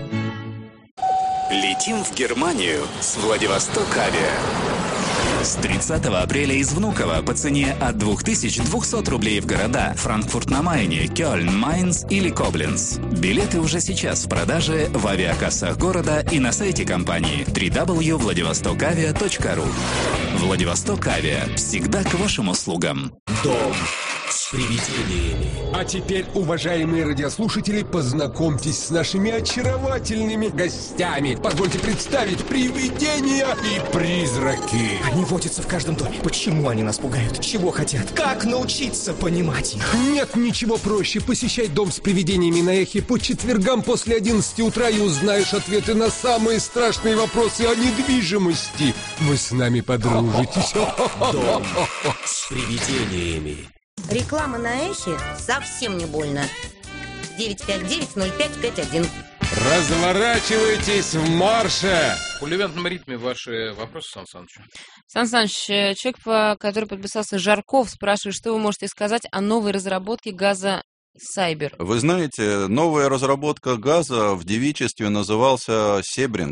Летим в Германию с Владивосток Авиа. С тридцатого апреля из Внуково по цене от две тысячи двести рублей в города Франкфурт на Майне, Кёльн, Майнц или Кобленц. Билеты уже сейчас в продаже в авиакассах города и на сайте компании дабл ю дабл ю дабл ю точка владивосток авиа точка ру. Владивосток Авиа. Всегда к вашим услугам. Дом с привидениями. А теперь, уважаемые радиослушатели, познакомьтесь с нашими очаровательными гостями. Позвольте представить привидения и призраки. Они водятся в каждом доме. Почему они нас пугают? Чего хотят? Как научиться понимать их? Нет ничего проще. Посещай дом с привидениями на Эхе по четвергам после одиннадцати утра и узнаешь ответы на самые страшные вопросы о недвижимости. Вы с нами подружитесь. Дом с привидениями. Реклама на Эхе совсем не больно. девять пять девять ноль пять пять один. Разворачивайтесь в марше! В кулевентном ритме ваши вопросы, Сан Саныч. Сан Саныч, человек, по- который подписался Жарков, спрашивает, что вы можете сказать о новой разработке газа Сайбер. Вы знаете, новая разработка газа в девичестве назывался Себринг.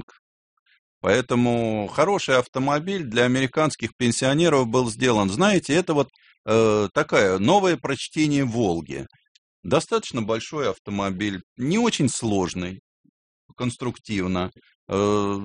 Поэтому хороший автомобиль для американских пенсионеров был сделан. Знаете, это вот э, такая новое прочтение Волги. Достаточно большой автомобиль, не очень сложный, конструктивно. Э,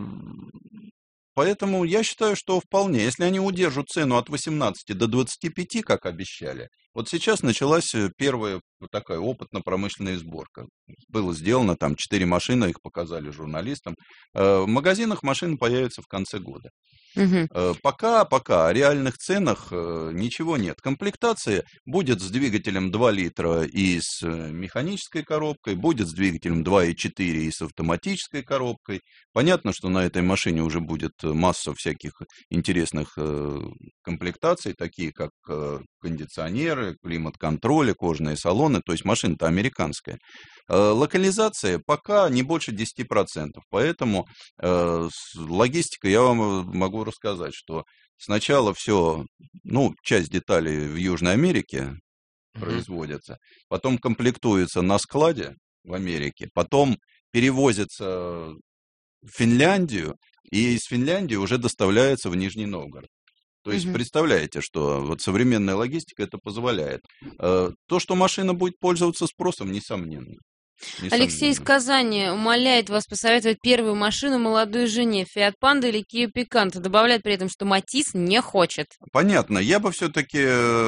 поэтому я считаю, что вполне, если они удержат цену от восемнадцати до двадцати пяти, как обещали, вот сейчас началась первая такая опытно-промышленная сборка. Было сделано там четыре машины, их показали журналистам. Э, В магазинах машины появятся в конце года. Мгм. Э, Пока, пока о реальных ценах э, ничего нет. Комплектация будет с двигателем два литра и с э, механической коробкой, будет с двигателем два и четыре и с автоматической коробкой. Понятно, что на этой машине уже будет масса всяких интересных э, комплектаций, такие как э, кондиционеры, климат-контроль, кожаные салоны, то есть машина-то американская. Э, Локализация пока не больше десяти процентов, поэтому э, с- логистика я вам э, могу рассказать, что сначала все, ну, часть деталей в Южной Америке производится, потом комплектуется на складе в Америке, потом перевозится в Финляндию, и из Финляндии уже доставляется в Нижний Новгород. То есть Мгм. представляете, что вот современная логистика это позволяет. Э, То, что машина будет пользоваться спросом, несомненно. Алексей из Несомненно. Казани умоляет вас посоветовать первую машину молодой жене, Fiat Panda или Kia Picanto. Добавляет при этом, что Матис не хочет. Понятно. Я бы все-таки,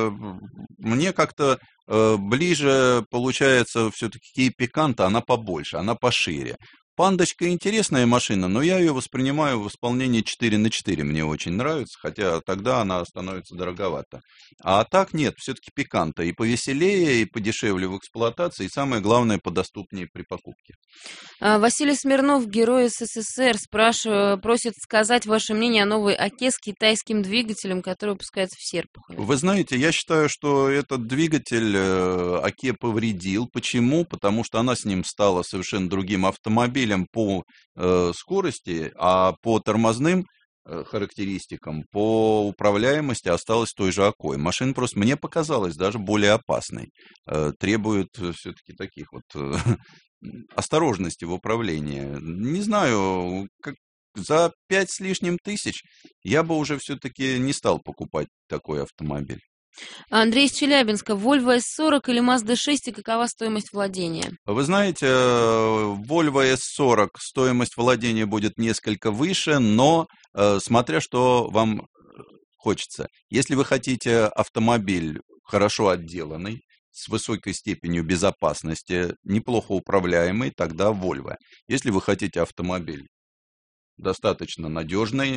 мне как-то э, ближе получается все-таки Kia Picanto, она побольше, она пошире. Пандочка интересная машина, но я ее воспринимаю в исполнении четыре на четыре. Мне очень нравится, хотя тогда она становится дороговата. А так нет, все-таки Пиканто. И повеселее, и подешевле в эксплуатации, и самое главное, подоступнее при покупке. А, Василий Смирнов, герой СССР, спрашивает, просит сказать ваше мнение о новой ОКЕ с китайским двигателем, который выпускается в Серпухове. Вы знаете, я считаю, что этот двигатель э, ОКЕ повредил. Почему? Потому что она с ним стала совершенно другим автомобилем по э, скорости, а по тормозным э, характеристикам, по управляемости осталась той же ОКОй. Машина просто, мне показалась, даже более опасной. Э, требует все-таки таких вот э, осторожности в управлении. Не знаю, как за пять с лишним тысяч я бы уже все-таки не стал покупать такой автомобиль. Андрей из Челябинска, Volvo эс сорок или Mazda шесть, и какова стоимость владения? Вы знаете, э, Volvo эс сорок стоимость владения будет несколько выше, но э, смотря что вам хочется. Если вы хотите автомобиль хорошо отделанный, с высокой степенью безопасности, неплохо управляемый, тогда Volvo. Если вы хотите автомобиль достаточно надежный,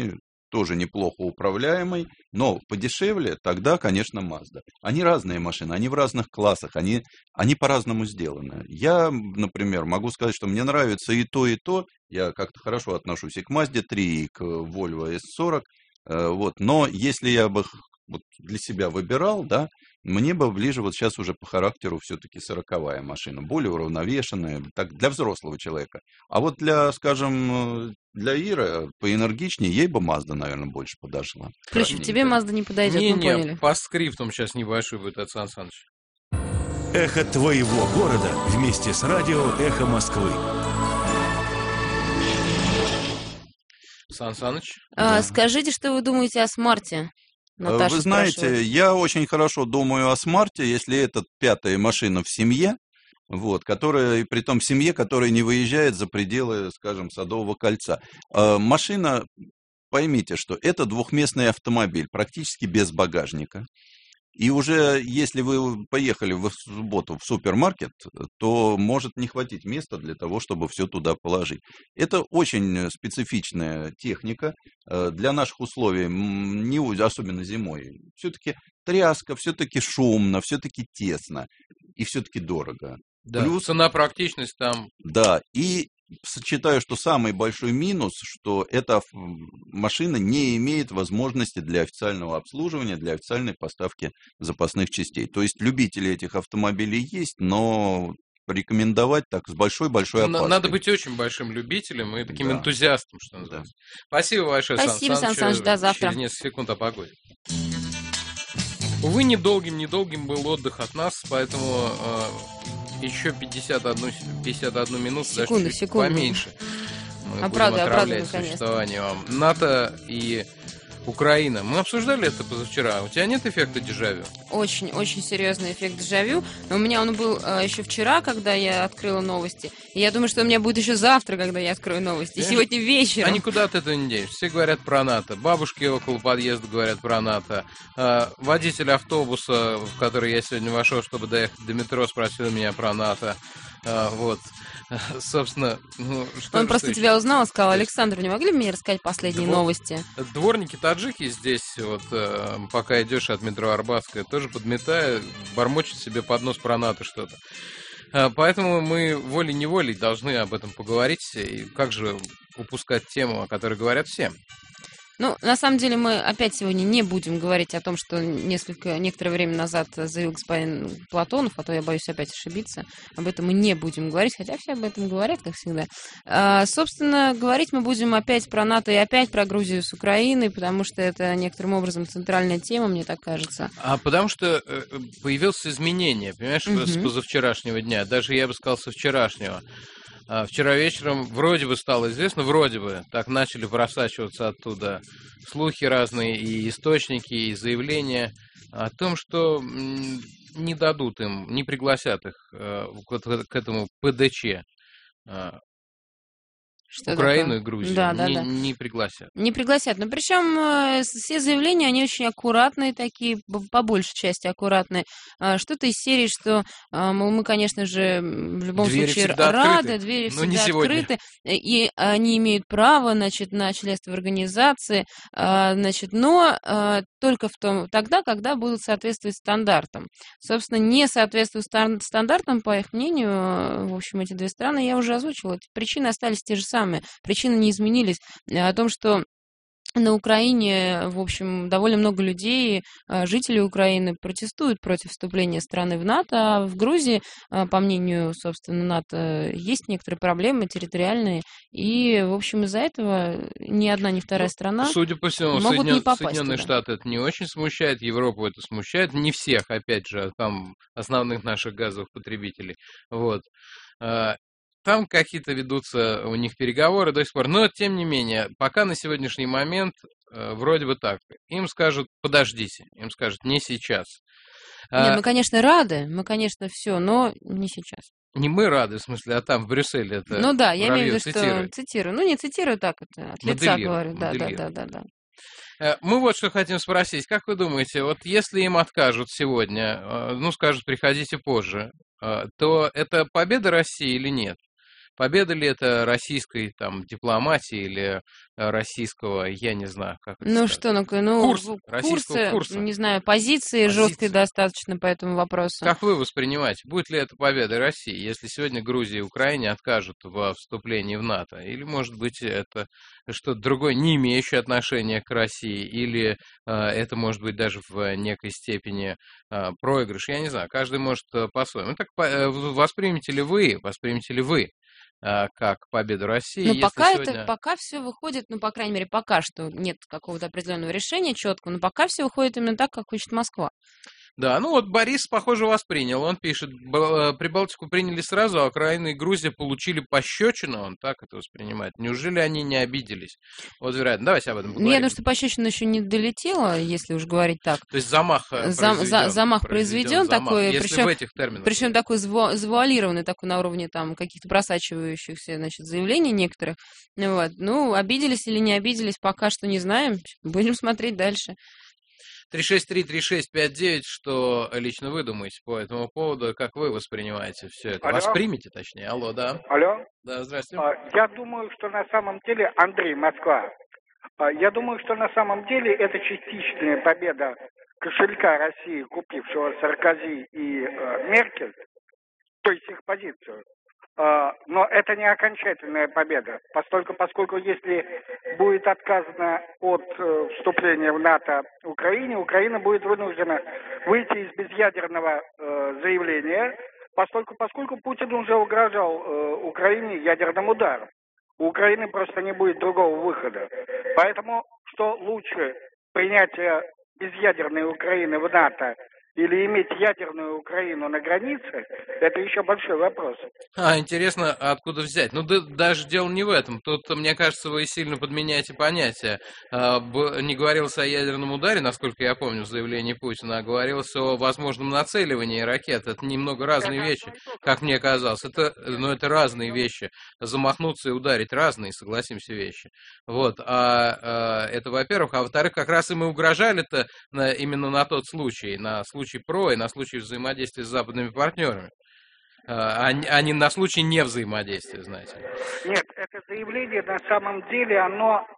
тоже неплохо управляемый, но подешевле, тогда, конечно, Mazda. Они разные машины, они в разных классах, они, они по-разному сделаны. Я, например, могу сказать, что мне нравится и то, и то. Я как-то хорошо отношусь и к Mazda три, и к Volvo эс сорок. Вот. Но если я бы вот для себя выбирал, да, мне бы ближе вот сейчас уже по характеру все-таки сороковая машина, более уравновешенная, так, для взрослого человека. А вот для, скажем, для Иры поэнергичнее, ей бы Mazda, наверное, больше подошла. Плющев, тебе Mazda не подойдет, не, мы не, поняли. По скриптам сейчас небольшой будет от Сан Саныча. Эхо твоего города вместе с радио «Эхо Москвы». Сан Саныч? А, скажите, что вы думаете о смарте? Наташа Вы знаете, спрашивает. я очень хорошо думаю о смарте, если это пятая машина в семье, вот, которая, и при том семье, которая не выезжает за пределы, скажем, Садового кольца. А машина, поймите, что это двухместный автомобиль, практически без багажника. И уже если вы поехали в субботу в супермаркет, то может не хватить места для того, чтобы все туда положить. Это очень специфичная техника для наших условий, не, особенно зимой. Все-таки тряска, все-таки шумно, все-таки тесно и все-таки дорого. Да, Плюс, цена, практичность там. Да, и сочетаю, что самый большой минус, что эта машина не имеет возможности для официального обслуживания, для официальной поставки запасных частей. То есть любители этих автомобилей есть, но рекомендовать так с большой-большой опаской. Надо быть очень большим любителем и таким Да. энтузиастом, что называется. Да. Спасибо большое, Спасибо, Сан Сан Саныч, до завтра. Через несколько секунд о погоде. Увы, недолгим-недолгим был отдых от нас, поэтому э, еще пятьдесят одну, пятьдесят одну минуту, Секунду, даже чуть секунду. поменьше. Мы Оправдывай, будем оправдывай, отравлять наконец-то. существование вам. НАТО и Украина. Мы обсуждали это позавчера. У тебя нет эффекта дежавю? Очень, очень серьезный эффект дежавю. Но у меня он был э, еще вчера, когда я открыла новости. И я думаю, что у меня будет еще завтра, когда я открою новости. И Конечно. сегодня вечером. А никуда от этого не денешься. Все говорят про НАТО. Бабушки около подъезда говорят про НАТО. А, водитель автобуса, в который я сегодня вошел, чтобы доехать до метро, спросил меня про НАТО. А, вот. Собственно, ну, что Он что просто еще? тебя узнал и сказал: Александр, не могли бы мне рассказать последние Двор- новости? Дворники-таджики здесь, вот, э, пока идешь от метро Арбатская, тоже подметая, бормочут себе под нос про НАТО что-то. А, Поэтому мы волей-неволей должны об этом поговорить. И как же упускать тему, о которой говорят все? Ну, на самом деле, мы опять сегодня не будем говорить о том, что несколько, некоторое время назад заявил господин Платонов, а то я боюсь опять ошибиться. Об этом мы не будем говорить, хотя все об этом говорят, как всегда. А, собственно, говорить мы будем опять про НАТО и опять про Грузию с Украиной, потому что это некоторым образом центральная тема, мне так кажется. А потому что э, появилось изменение, понимаешь, Мгм. с позавчерашнего дня, даже я бы сказал со вчерашнего. А вчера вечером вроде бы стало известно, вроде бы, так начали просачиваться оттуда слухи разные, и источники, и заявления о том, что м, не дадут им, не пригласят их э, к, к этому ПДЧ. э, Что Украину такое? и Грузию Да, да, не, да. не пригласят. Не пригласят. Но причем э, все заявления, они очень аккуратные такие, б- по большей части аккуратные. А, Что-то из серии, что, а, мол, мы, конечно же, в любом Двери случае всегда рады, открыты, двери но не всегда сегодня. открыты, э, и они имеют право, значит, на членство в организации, а, значит, но а, только в том, тогда, когда будут соответствовать стандартам. Собственно, не соответствуют стан- стандартам, по их мнению, э, в общем, эти две страны я уже озвучила. Эти причины остались те же самые. Причины не изменились. Э, О том, что на Украине, в общем, довольно много людей, э, жителей Украины, протестуют против вступления страны в НАТО, а в Грузии, э, по мнению, собственно, НАТО, есть некоторые проблемы территориальные, и, в общем, из-за этого ни одна, ни вторая страна Судя по всему, могут Соединен- не попасть Соединенные туда. Штаты это не очень смущает, Европу это смущает, не всех, опять же, там основных наших газовых потребителей. Вот. А, Там какие-то ведутся у них переговоры до сих пор, но тем не менее, пока на сегодняшний момент э, вроде бы так. Им скажут: подождите, им скажут: не сейчас. А, Нет, мы, конечно, рады, мы, конечно, все, но не сейчас. Не мы рады, в смысле, а там в Брюсселе это Ну да, я имею в Муравьев виду, что цитирует. цитирую. Ну, не цитирую так, это от лица Моделирую, говорю. Да, да, да, моделирую. да, да. Э, Мы вот что хотим спросить. Как вы думаете, вот если им откажут сегодня, э, ну, скажут: приходите позже, э, то это победа России или нет? Победа ли это российской там дипломатии или российского, я не знаю, как это Ну сказать. что, ну, ну Курс, курсы, российского курса. не знаю, позиции, Позиции. жесткой достаточно по этому вопросу. Как вы воспринимаете, будет ли это победой России, если сегодня Грузия и Украине откажут во вступлении в НАТО? Или, может быть, это что-то другое, не имеющее отношения к России? Или э, это может быть даже в некой степени э, проигрыш? Я не знаю, каждый может э, по-своему. Ну, так э, воспримете ли вы, воспримете ли вы э, как победу России? Но если пока сегодня... это, пока все выходит, ну, по крайней мере, пока что нет какого-то определенного решения четкого, но пока все выходит именно так, как хочет Москва. Да, ну вот Борис, похоже, воспринял. Он пишет, Прибалтику приняли сразу, а Украина и Грузия получили пощечину. Он так это воспринимает. Неужели они не обиделись? Вот, вероятно, давайте об этом поговорим. Я думаю, что пощечина еще не долетела, если уж говорить так. То есть замах Зам, произведен. За, замах произведен, замах, такой, если причем, в этих терминах. Причем такой заву, завуалированный, такой на уровне там каких-то просачивающихся, значит, заявлений некоторых. Вот. Ну, обиделись или не обиделись, пока что не знаем. Будем смотреть дальше. три шесть три три шесть пять девять, что лично вы думаете по этому поводу, как вы воспринимаете все это? Алло? Воспримите, точнее. Алло, да. Алло? Да, здрасте. Я думаю, что на самом деле, Андрей, Москва, я думаю, что на самом деле это частичная победа кошелька России, купившего Саркози и э, Меркель, то есть их позицию. Uh, но это не окончательная победа, поскольку, поскольку если будет отказано от uh, вступления в НАТО Украине, Украина будет вынуждена выйти из безъядерного uh, заявления, поскольку, поскольку Путин уже угрожал uh, Украине ядерным ударом. У Украины просто не будет другого выхода. Поэтому что лучше, принятие безъядерной Украины в НАТО или иметь ядерную Украину на границе, это еще большой вопрос. А, интересно, откуда взять? Ну, да, даже дело не в этом. Тут, мне кажется, вы сильно подменяете понятие. А, б, не говорилось о ядерном ударе, насколько я помню, в заявлении Путина, а говорилось о возможном нацеливании ракет. Это немного разные вещи, как мне казалось. Это, ну, это разные вещи. Замахнуться и ударить разные, согласимся, вещи. Вот. А, а это, во-первых. А во-вторых, как раз и мы угрожали-то на, именно на тот случай, на случай ПРО и на случай взаимодействия с западными партнерами, а, а не на случай невзаимодействия, знаете. Нет, это заявление на самом деле, оно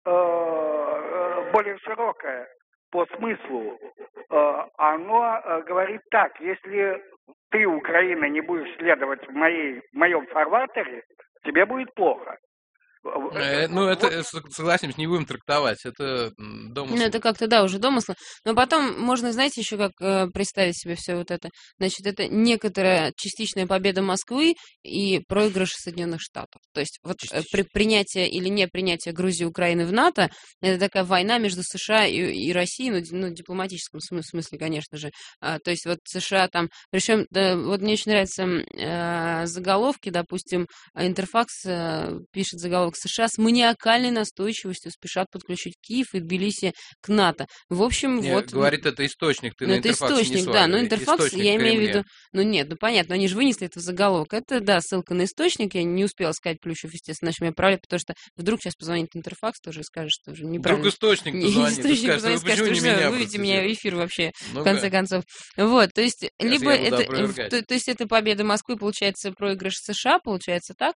э, более широкое по смыслу. Э, оно э, говорит так: если ты, Украина, не будешь следовать в, моей, в моем фарватере, тебе будет плохо. Э, ну, это, согласен, не будем трактовать, это домысл. Ну, это как-то, да, уже домыслы. Но потом можно, знаете, еще как э, представить себе все вот это. Значит, это некоторая частичная победа Москвы и проигрыш Соединенных Штатов. То есть вот э, при принятие или не принятие Грузии и Украины в НАТО, это такая война между США и, и Россией, ну, ну, в дипломатическом смысле, конечно же. А, то есть вот США там, причем, да, вот мне очень нравятся э, заголовки, допустим, Интерфакс э, пишет заголовок: США с маниакальной настойчивостью спешат подключить Киев и Тбилиси к НАТО. В общем, нет, вот... говорит, это источник, ты ну, на это Интерфакс источник, не да, но Интерфакс, источник я имею в Кремля. виду... Ну нет, ну понятно, они же вынесли это в заголовок. Это, да, ссылка на источник, я не успела сказать Плющев, естественно, иначе меня отправляют, потому что вдруг сейчас позвонит Интерфакс тоже и скажет, что уже неправильно. Вдруг источник позвонит, источник скажет, позвонит, скажет, почему что не меня выведите меня в эфир вообще, ну в конце концов. Вот, то есть, сейчас либо это, то, то есть это победа Москвы, получается, проигрыш США, получается так?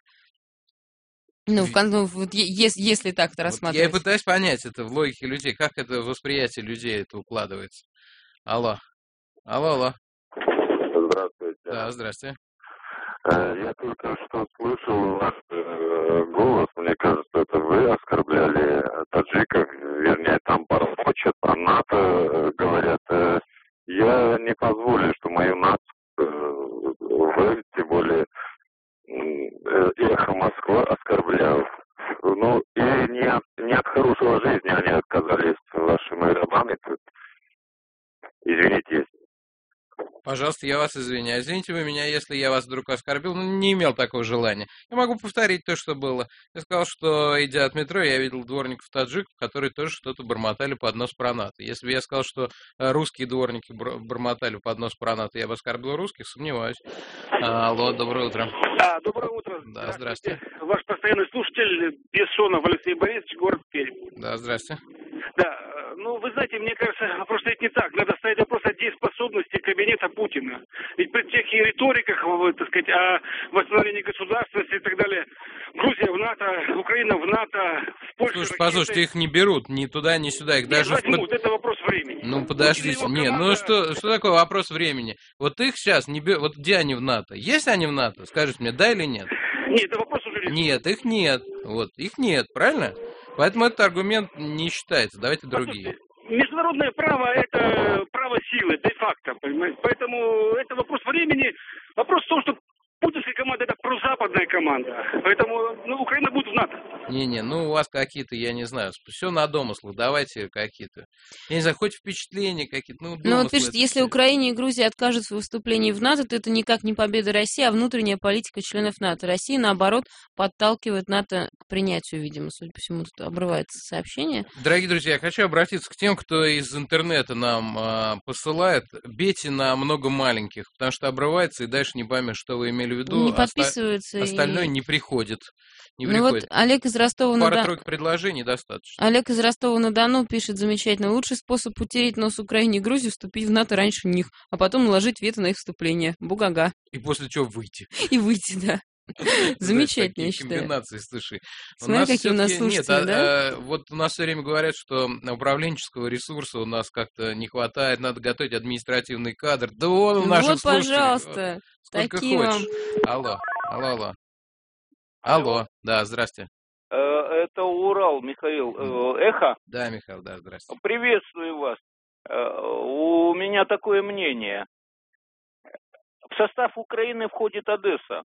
Ну, в, ну вот, если, если так это рассматривать. Вот я и пытаюсь понять это в логике людей, как это восприятие людей это укладывается. Алло. Алло, алло. Здравствуйте. Да, здрасте. Я только что слышал ваш э, голос. Мне кажется, это вы оскорбляли таджиков. Вернее, там бормочат про НАТО, э, говорят. Э, я не позволю, что мою нацию э, вы, тем более, эхо Москва оскорблял. Ну, и не от, не от хорошего жизни они отказались вашими рабами тут. Извините. Пожалуйста, я вас извиняю. Извините вы меня, если я вас вдруг оскорбил. Ну, не имел такого желания. Я могу повторить то, что было. Я сказал, что, идя от метро, я видел дворников-таджиков, которые тоже что-то бормотали под нос про НАТО. Если бы я сказал, что русские дворники бормотали под нос про НАТО, я бы оскорбил русских, сомневаюсь. Алло, доброе утро. Да, доброе утро. Да, здрасте. Ваш постоянный слушатель Бессонов Алексей Борисович, город Пермь. Да, здрасте. Да, ну, вы знаете, мне кажется, просто это не так. Надо ставить вопрос о дееспособности кабинета Путина. Ведь при тех и риториках, так сказать, о восстановлении государственности и так далее, Грузия в НАТО, Украина в НАТО, в Польше... Слушай, послушайте, их не берут ни туда, ни сюда. Их Нет, даже возьмут, в... это вопрос времени. Ну, подождите, нет, ну что, что такое вопрос времени? Вот их сейчас не берут, вот где они в НАТО? Есть они в НАТО? Скажите мне, да или нет? Нет, это вопрос уже решен. Нет, их нет, вот, их нет, правильно? Поэтому этот аргумент не считается, давайте другие. Международное право – это право силы, де-факто, понимаете? Поэтому это вопрос времени. Вопрос в том, что путинская команда – это прозападная команда. Поэтому ну, Украина будет в НАТО. Не-не, ну у вас какие-то, я не знаю, все на домыслах, давайте какие-то. Я не знаю, хоть впечатления какие-то, ну, Ну, вот пишет, если Украина и Грузия откажутся в выступлении в НАТО, то это никак не победа России, а внутренняя политика членов НАТО. Россия, наоборот, подталкивает НАТО к принятию, видимо, судя по всему, тут обрывается сообщение. Дорогие друзья, я хочу обратиться к тем, кто из интернета нам э, посылает. Бейте на много маленьких, потому что обрывается, и дальше не поймешь, что вы имели в виду. Не подписываются. Оста... И... Остальное не приходит. Не ну приходит. Вот Олег из Ростова-на-Дону... Пара-тройка предложений достаточно. Олег из Ростова-на-Дону пишет замечательно. Лучший способ утереть нос Украине и Грузии — вступить в НАТО раньше них, а потом наложить вето на их вступление. Бугага. И после чего выйти. И выйти, да. Замечательно, я считаю. Комбинации, слушай. Смотри, какие у нас слушатели, нет, да? А, вот у нас все время говорят, что управленческого ресурса у нас как-то не хватает, надо готовить административный кадр. Да вон у наших Вот, пожалуйста, сколько такие хочешь. вам. Алло, алло, алло. Алло, да, здрасте. Это Урал, Михаил. Эхо? Да, Михаил, да, здрасте. Приветствую вас. У меня такое мнение. В состав Украины входит Одесса.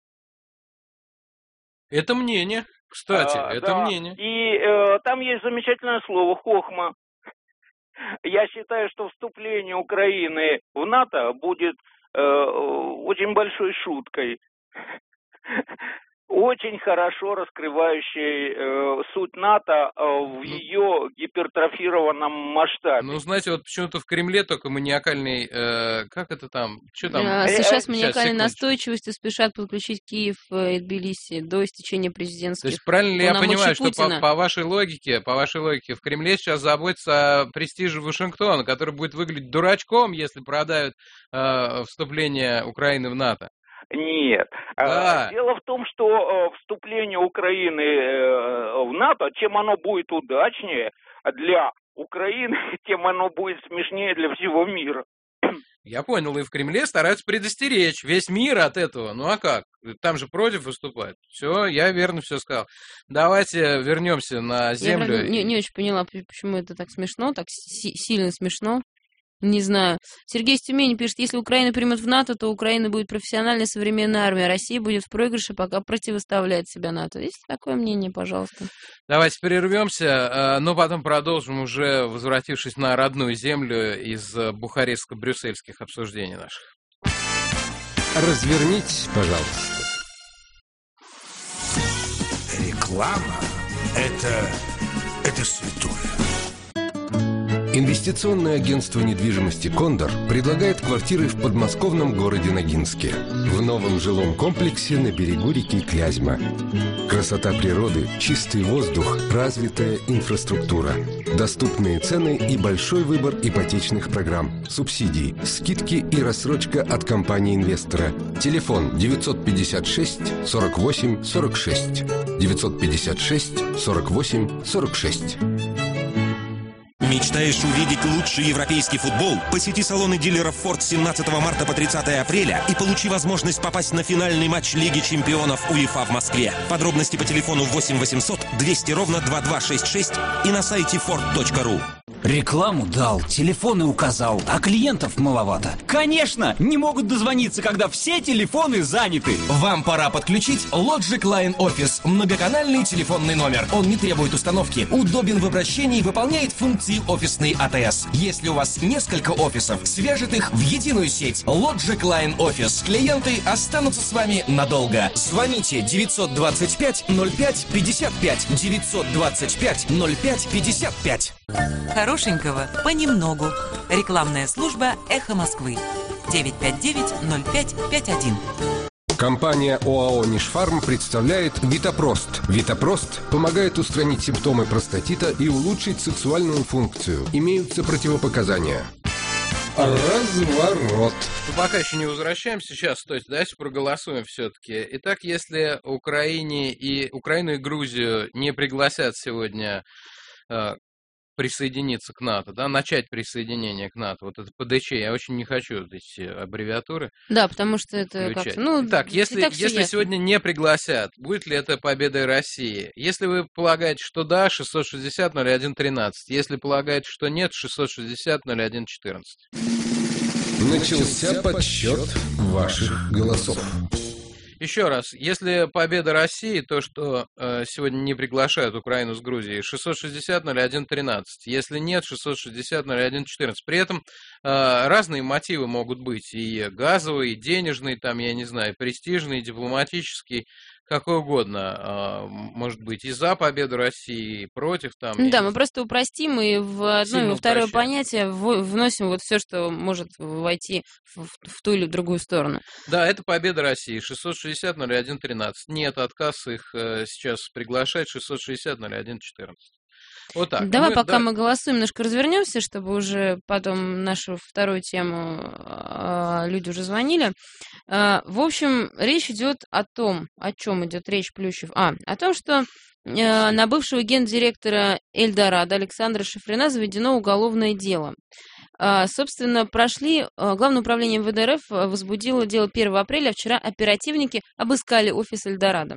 Это мнение, кстати, а, это да. мнение. И э, там есть замечательное слово «хохма». Я считаю, что вступление Украины в НАТО будет э, очень большой шуткой. Очень хорошо раскрывающей э, суть НАТО э, в ее гипертрофированном масштабе. Ну, знаете, вот почему-то в Кремле только маниакальный, э, как это там, что там? А, сейчас маниакальной настойчивостью спешат подключить Киев и Тбилиси до истечения президентских. То есть правильно ли я понимаю, что по, Путина? по вашей логике, по вашей логике, в Кремле сейчас заботится о престиже Вашингтона, который будет выглядеть дурачком, если продают э, вступление Украины в НАТО? Нет. Да. Дело в том, что э, вступление Украины э, в НАТО, чем оно будет удачнее для Украины, тем оно будет смешнее для всего мира. Я понял, и в Кремле стараются предостеречь весь мир от этого. Ну а как? Там же против выступают. Все, я верно все сказал. Давайте вернемся на землю. Я не, не очень поняла, почему это так смешно, так си- сильно смешно. Не знаю. Сергей из Тюмени пишет, если Украина примет в НАТО, то Украина будет профессиональной современной армией, а Россия будет в проигрыше, пока противоставляет себя НАТО. Есть такое мнение, пожалуйста? Давайте прервемся, но потом продолжим, уже возвратившись на родную землю из бухарестско-брюссельских обсуждений наших. Развернитесь, пожалуйста. Реклама – это... это святое. Инвестиционное агентство недвижимости «Кондор» предлагает квартиры в подмосковном городе Ногинске, в новом жилом комплексе на берегу реки Клязьма. Красота природы, чистый воздух, развитая инфраструктура, доступные цены и большой выбор ипотечных программ, субсидий, скидки и рассрочка от компании-инвестора. Телефон девятьсот пятьдесят шесть сорок восемь сорок шесть. девятьсот пятьдесят шесть сорок восемь сорок шесть. Мечтаешь увидеть лучший европейский футбол? Посети салоны дилеров Ford с семнадцатого марта по тридцатое апреля и получи возможность попасть на финальный матч Лиги чемпионов УЕФА в Москве. Подробности по телефону восемь восемьсот двести ровно два два шесть шесть и на сайте форд точка ру. Рекламу дал, телефоны указал, а клиентов маловато. Конечно, не могут дозвониться, когда все телефоны заняты. Вам пора подключить Logic Line Office. Многоканальный телефонный номер. Он не требует установки, удобен в обращении и выполняет функции офисной АТС. Если у вас несколько офисов, свяжет их в единую сеть. Logic Line Office. Клиенты останутся с вами надолго. Звоните девятьсот двадцать пять ноль пять пятьдесят пять. девятьсот двадцать пять ноль пять пятьдесят пять. Хорошенького понемногу. Рекламная служба «Эхо Москвы». девять пять девять ноль пять пять один. Компания ОАО «Нишфарм» представляет «Витапрост». «Витапрост» помогает устранить симптомы простатита и улучшить сексуальную функцию. Имеются противопоказания. Разворот. Ну, пока еще не возвращаемся. Сейчас, стойте, давайте проголосуем все-таки. Итак, если Украине и Украину и Грузию не пригласят сегодня э, присоединиться к НАТО, да, начать присоединение к НАТО, вот это ПДЧ, я очень не хочу вот эти аббревиатуры. Да, потому что это как-то, ну, так, если, так если сегодня не пригласят, будет ли это победой России? Если вы полагаете, что да, шестьсот шестьдесят ноль один тринадцать. Если полагаете, что нет, шестьсот шестьдесят ноль один четырнадцать. Начался подсчет ваших голосов. Еще раз, если победа России, то что э, сегодня не приглашают Украину с Грузией, шестьсот шестьдесят ноль один тринадцать. Если нет, шестьсот шестьдесят ноль один четырнадцать. При этом э, разные мотивы могут быть. И газовый, и денежный, там, я не знаю, престижный, и дипломатический, какой угодно. Э, может быть и за победу России, и против. Там, да, мы просто упростим и в одно и во второе понятие вносим вот все, что может войти в, в ту или другую сторону. Да, это победа России. шестьсот шестьдесят ноль один тринадцать. Нет, отказ их э, сейчас приглашать. шестьсот шестьдесят ноль один четырнадцать. Вот так. Давай, мы, пока да... мы голосуем, немножко развернемся, чтобы уже потом нашу вторую тему э, люди уже звонили. Э, в общем, речь идет о том, о чем идет речь, Плющев. А, о том, что э, на бывшего гендиректора Эльдорадо Александра Шифрина заведено уголовное дело. Uh, собственно, прошли, uh, Главное управление эм вэ дэ эр эф возбудило дело первого апреля, а вчера оперативники обыскали офис Эльдорадо.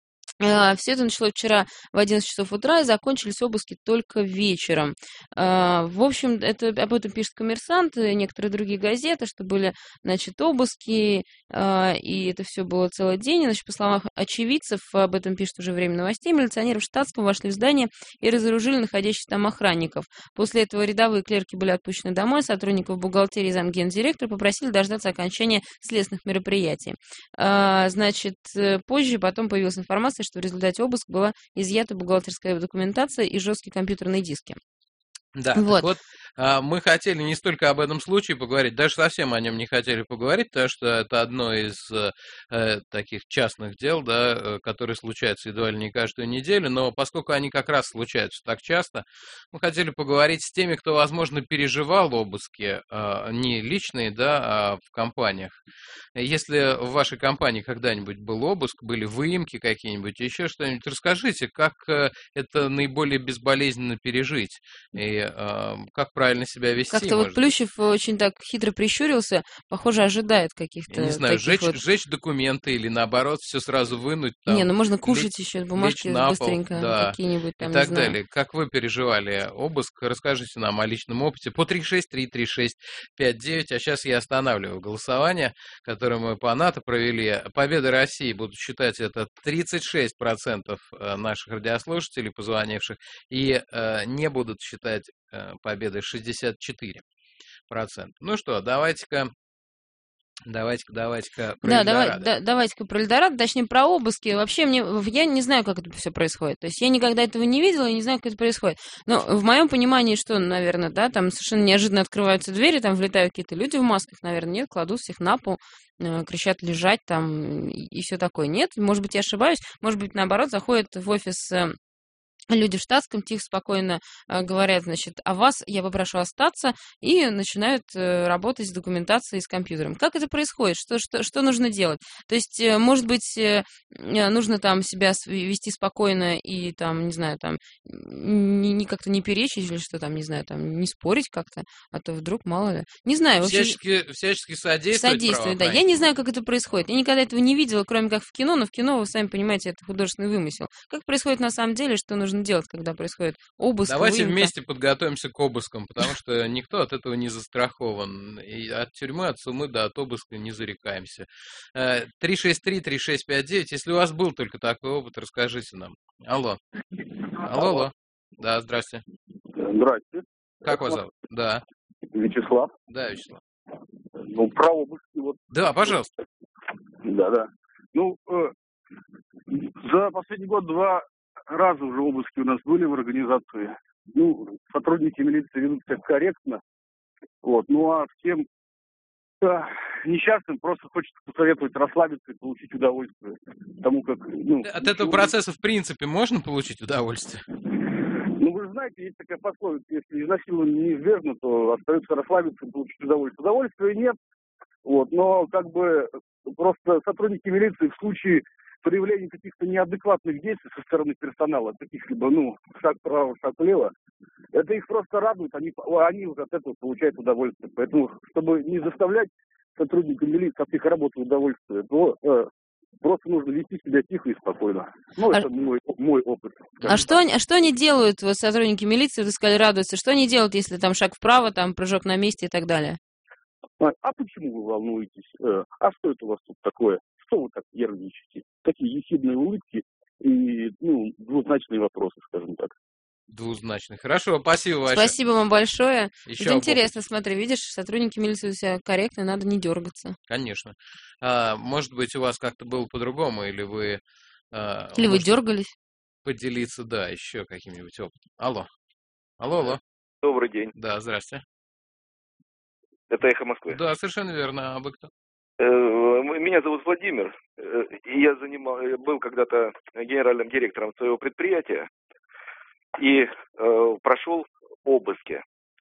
Uh, все это началось вчера в одиннадцать часов утра и закончились обыски только вечером. Uh, в общем, это, об этом пишет «Коммерсант» и некоторые другие газеты, что были, значит, обыски, uh, и это все было целый день. Значит, по словам очевидцев, об этом пишет уже «Время новостей», милиционеры в штатском вошли в здание и разоружили находящихся там охранников. После этого рядовые клерки были отпущены домой, сотрудников бухгалтерии и замгендиректора попросили дождаться окончания следственных мероприятий. Uh, значит, позже потом появилась информация, что в результате обыска была изъята бухгалтерская документация и жесткие компьютерные диски. Да, вот. Так вот, мы хотели не столько об этом случае поговорить, даже совсем о нем не хотели поговорить, потому что это одно из э, таких частных дел, да, которые случаются едва ли не каждую неделю, но поскольку они как раз случаются так часто, мы хотели поговорить с теми, кто, возможно, переживал обыски, э, не личные, да, а в компаниях. Если в вашей компании когда-нибудь был обыск, были выемки какие-нибудь, еще что-нибудь, расскажите, как это наиболее безболезненно пережить, и э, как правильно себя вести. Как-то вот Плющев очень так хитро прищурился, похоже, ожидает каких-то. Я не знаю, сжечь, вот... сжечь документы или наоборот все сразу вынуть. Там, не, ну можно кушать лечь, еще бумажки быстренько, пол, да, какие-нибудь там, и так не знаю. далее. Как вы переживали обыск? Расскажите нам о личном опыте. По три шесть три три шесть пять девять. А сейчас я останавливаю голосование, которое мы по НАТО провели. Победа России, буду считать, это тридцать шесть процентов наших радиослушателей, позвонивших, и э, не будут считать победы шестьдесят четыре процента. Ну что, давайте-ка, давайте-ка, давайте-ка про да, Эльдорадо. Давай, да, давайте-ка про Эльдорадо, точнее про обыски. Вообще, мне, я не знаю, как это все происходит. То есть я никогда этого не видела и не знаю, как это происходит. Но в моем понимании, что, наверное, да, там совершенно неожиданно открываются двери, там влетают какие-то люди в масках, наверное, нет, кладут всех на пол, кричат лежать там и, и все такое. Нет, может быть, я ошибаюсь, может быть, наоборот, заходят в офис люди в штатском тихо, спокойно э, говорят, значит, о вас я попрошу остаться, и начинают э, работать с документацией, с компьютером. Как это происходит? Что, что, что нужно делать? То есть, э, может быть, э, нужно там себя вести спокойно и там, не знаю, там, не, не как-то не перечить или что там, не знаю, там, не спорить как-то, а то вдруг, мало ли. Не знаю. Всячески, общем, всячески содействовать. Содействовать, да. Я не знаю, как это происходит. Я никогда этого не видела, кроме как в кино, но в кино, вы сами понимаете, это художественный вымысел. Как происходит на самом деле, что нужно делать, когда происходит обыск? Давайте выемка. вместе подготовимся к обыскам, потому что никто от этого не застрахован. И от тюрьмы, от сумы, да, от обыска не зарекаемся. три шесть три три шесть пять девять. Если у вас был только такой опыт, расскажите нам. Алло. Алло, алло. Да, здрасте. Здрасте. Как вас зовут? Да. Вячеслав. Да, Вячеслав. Ну, про обыски вот. Да, пожалуйста. Да, да. Ну, э, за последний год два раза уже обыски у нас были в организации. Ну, сотрудники милиции ведут себя корректно. Вот. Ну, а с кем э, несчастным просто хочется посоветовать расслабиться и получить удовольствие. Потому как, ну, От этого процесса, в принципе, можно получить удовольствие? Ну, вы же знаете, есть такая пословица, если изнасилование неизбежно, то остается расслабиться и получить удовольствие. Удовольствия нет, вот, но как бы просто сотрудники милиции в случае проявления каких-то неадекватных действий со стороны персонала, каких-либо, ну, шаг вправо, шаг влево, это их просто радует, они, они вот от этого получают удовольствие. Поэтому, чтобы не заставлять сотрудников милиции от их работы удовольствие, то э, просто нужно вести себя тихо и спокойно. Ну, а... это мой, мой опыт. А что, они, а что они делают, вот сотрудники милиции, вы сказали, радуются, что они делают, если там шаг вправо, там прыжок на месте и так далее? А, а почему вы волнуетесь? Э, а что это у вас тут такое? Что вы так нервничаете? Такие ехидные улыбки и, ну, двузначные вопросы, скажем так. Двузначные. Хорошо, спасибо большое. Спасибо вам большое. Еще Это интересно, смотри, видишь, сотрудники милиции у себя корректно, надо не дергаться. Конечно. А, может быть, у вас как-то было по-другому, или вы... А, или вы дергались? Поделиться, да, еще каким-нибудь опытом. Алло. Алло, алло. Добрый день. Да, здрасте. Это «Эхо Москвы». Да, совершенно верно. А вы кто? Меня зовут Владимир. И я занимал, был когда-то генеральным директором своего предприятия и э, прошел обыски.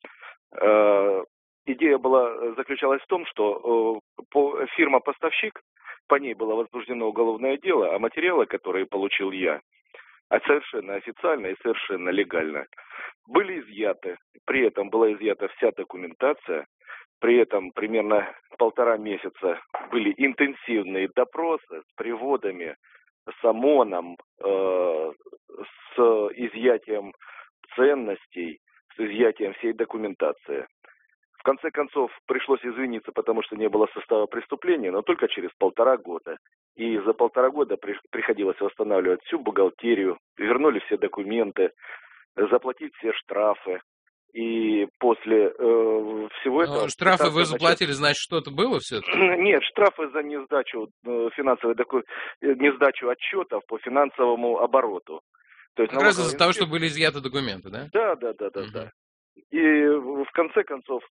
Э, идея была, заключалась в том, что э, по, фирма-поставщик, по ней было возбуждено уголовное дело, а материалы, которые получил я, а совершенно официально и совершенно легально, были изъяты. При этом была изъята вся документация. При этом примерно полтора месяца были интенсивные допросы с приводами, с ОМОНом, э, с изъятием ценностей, с изъятием всей документации. В конце концов, пришлось извиниться, потому что не было состава преступления, но только через полтора года. И за полтора года при, приходилось восстанавливать всю бухгалтерию, вернули все документы, заплатить все штрафы. И после э, всего этого... Но штрафы вы заплатили, начать... значит, что-то было все-таки? Нет, штрафы за несдачу э, финансовой доку... несдачу отчетов по финансовому обороту. То есть как раз из-за того, что были изъяты документы, да? Да, да, да, да, угу. да. И в конце концов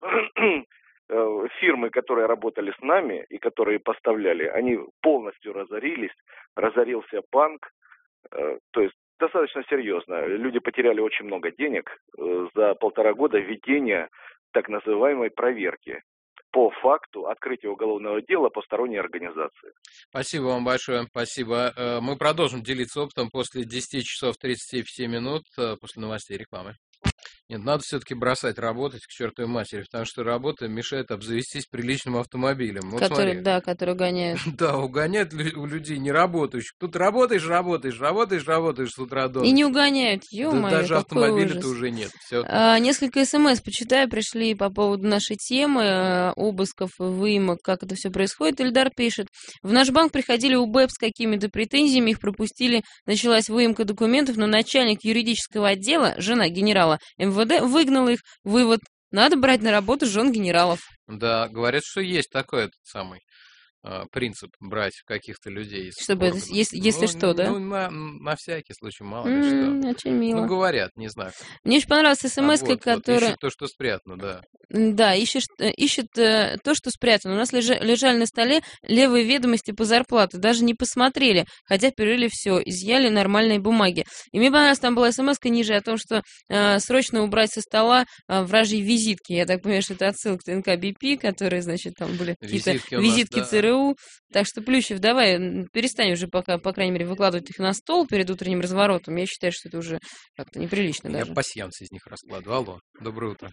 фирмы, которые работали с нами и которые поставляли, они полностью разорились, разорился банк, э, то есть достаточно серьезно. Люди потеряли очень много денег э, за полтора года ведения так называемой проверки по факту открытия уголовного дела по сторонней организации. Спасибо вам большое, спасибо. Мы продолжим делиться опытом после десяти часов тридцати пяти минут, после новостей и рекламы. Нет, надо все-таки бросать работать к чертовой матери, потому что работа мешает обзавестись приличным автомобилем. Вот который, смотри. да, который гоняет. Да, угоняют у людей не работающих. Тут работаешь, работаешь, работаешь, работаешь с утра до ночи. И не угоняют, ё-моё, да даже автомобиля-то ужас. уже нет. Всё. А, несколько смс почитаю, пришли по поводу нашей темы, обысков, выемок, как это все происходит. Ильдар пишет, в наш банк приходили УБЭП с какими-то претензиями, их пропустили, началась выемка документов, но начальник юридического отдела, жена генерала эм вэ дэ, выгнала их. Вывод: надо брать на работу жен генералов. Да, говорят, что есть такой этот самый э, принцип брать каких-то людей. Чтобы это, если, если ну, что, да? Ну, на, на всякий случай, мало ли mm, что. Очень мило. Ну, говорят, не знаю. Мне очень понравилась смс, а вот, которая... Вот, ищет то, что спрятано, да. Да, ищет, ищет э, то, что спрятано. У нас лежа, лежали на столе левые ведомости по зарплате. Даже не посмотрели, хотя перерыли все, изъяли нормальные бумаги. И мне понравилась, там была смс-ка ниже о том, что э, срочно убрать со стола э, вражьи визитки. Я так понимаю, что это отсылка к ТНК би пи, которые, значит, там были какие-то визитки, визитки нас, да. ЦРУ. Так что, Плющев, давай, перестань уже пока, по крайней мере, выкладывать их на стол перед утренним разворотом. Я считаю, что это уже как-то неприлично. Я даже. пасьянс из них раскладываю. Алло, доброе утро.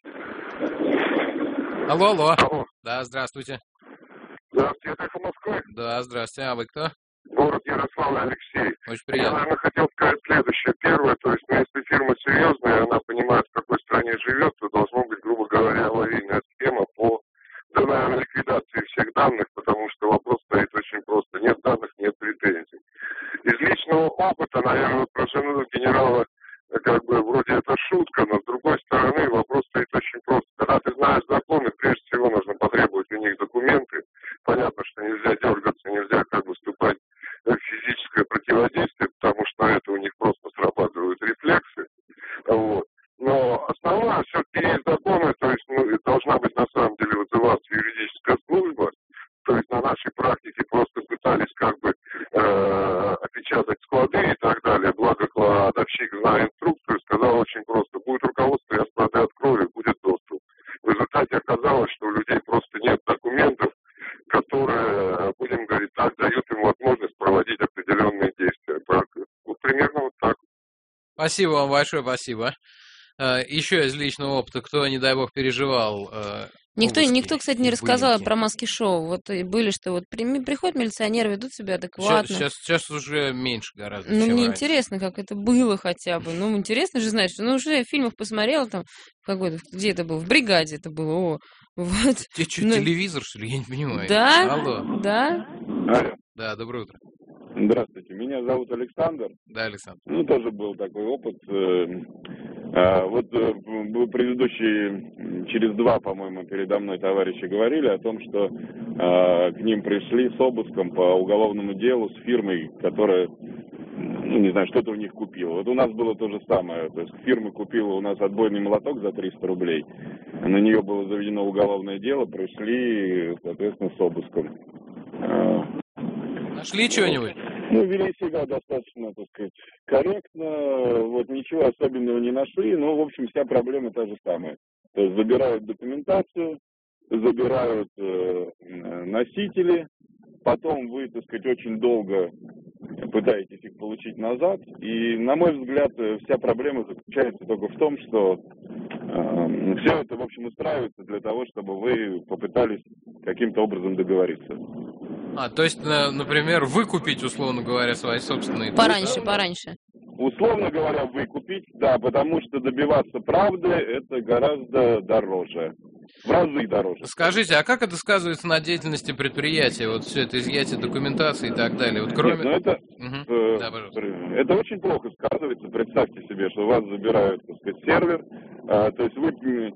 Алло, алло. Алло. Да, здравствуйте. Здравствуйте, это «Эхо Москвы». Да, здравствуйте. А вы кто? Город Ярославль, Алексей. Очень приятно. Я, наверное, хотел сказать следующее. Первое, то есть, ну, если фирма серьезная, она понимает, в какой стране живет, то должно быть, грубо говоря, аварийная схема по, да, наверное, ликвидации всех данных, потому что вопрос стоит очень просто. Нет данных, нет претензий. Из личного опыта, наверное, вот про жену генерала, как бы, вроде это шутка, но с другой стороны вопрос стоит очень просто. Когда ты знаешь законы, прежде всего нужно потребовать у них документы. Понятно, что нельзя дергаться, нельзя как бы вступать в физическое противодействие, потому что на это у них просто срабатывают рефлексы. Вот. Но основное все-таки есть законы, то есть, ну, должна быть на самом деле вызываться юридическая служба, то есть на нашей практике просто пытались как бы э, опечатать склады и так далее. Благо кладовщик, зная инструкцию, сказал очень просто: будет руководство, я склады открою, будет доступ. В результате оказалось, что у людей просто нет документов, которые, будем говорить так, дают им возможность проводить определенные действия. Вот примерно вот так. Спасибо вам большое, спасибо. Еще из личного опыта, кто, не дай бог, переживал... Никто, обыски, никто, кстати, не рассказал вылетки. про маски-шоу. Вот и были, что вот при, приходят милиционеры, ведут себя адекватно. Сейчас, сейчас, сейчас уже меньше гораздо, Ну, чем мне раньше. интересно, как это было хотя бы. Ну, интересно же знать, что... Ну, уже в фильмах посмотрела там, в какой-то... Где это было? В «Бригаде» это было. О, вот. Тебе что, Ну, телевизор, что ли? Я не понимаю. Да, Алло. да. Алло. Да, доброе утро. Здравствуйте, меня зовут Александр. Да, Александр. Ну, тоже был такой опыт. Вот предыдущие, через два, по-моему, передо мной товарищи говорили о том, что к ним пришли с обыском по уголовному делу с фирмой, которая, ну, не знаю, что-то у них купила. Вот у нас было то же самое. То есть фирма купила у нас отбойный молоток за триста рублей. На нее было заведено уголовное дело, пришли, соответственно, с обыском. Нашли что-нибудь? Ну, вели себя достаточно, так сказать, корректно, вот ничего особенного не нашли, но, в общем, вся проблема та же самая. То есть забирают документацию, забирают э, носители, потом вы, так сказать, очень долго пытаетесь их получить назад, и, на мой взгляд, вся проблема заключается только в том, что э, все это, в общем, устраивается для того, чтобы вы попытались каким-то образом договориться. А, то есть, например, выкупить, условно говоря, свои собственные... Пораньше, пораньше. Условно говоря, выкупить, да, потому что добиваться правды это гораздо дороже. В разы дороже. Скажите, а как это сказывается на деятельности предприятия? Вот все это изъятие документации и так далее. Вот кроме... Нет, ну это, угу. э, да, пожалуйста. Это очень плохо сказывается. Представьте себе, что у вас забирают, так сказать, сервер, э, то есть вы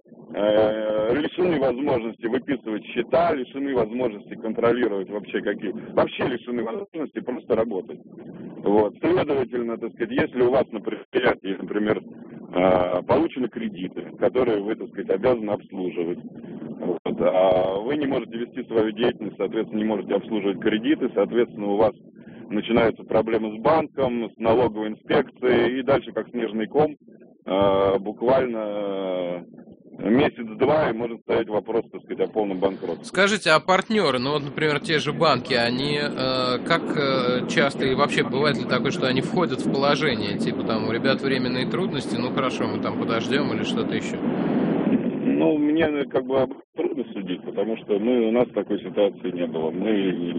э, лишены возможности выписывать счета, лишены возможности контролировать вообще какие... Вообще лишены возможности просто работать. Вот. Следовательно, так сказать, если у вас на предприятии, например, э, получены кредиты, которые вы, так сказать, обязаны обслуживать, вот, а вы не можете вести свою деятельность, соответственно, не можете обслуживать кредиты, соответственно, у вас начинаются проблемы с банком, с налоговой инспекцией, и дальше, как снежный ком, э, буквально месяц-два, и может стоять вопрос, так сказать, о полном банкротстве. Скажите, а партнеры, ну вот, например, те же банки, они э, как э, часто и вообще бывает ли такое, что они входят в положение, типа там у ребят временные трудности, ну хорошо, мы там подождем или что-то еще? Ну, мне как бы трудно судить, потому что мы, у нас такой ситуации не было. Мы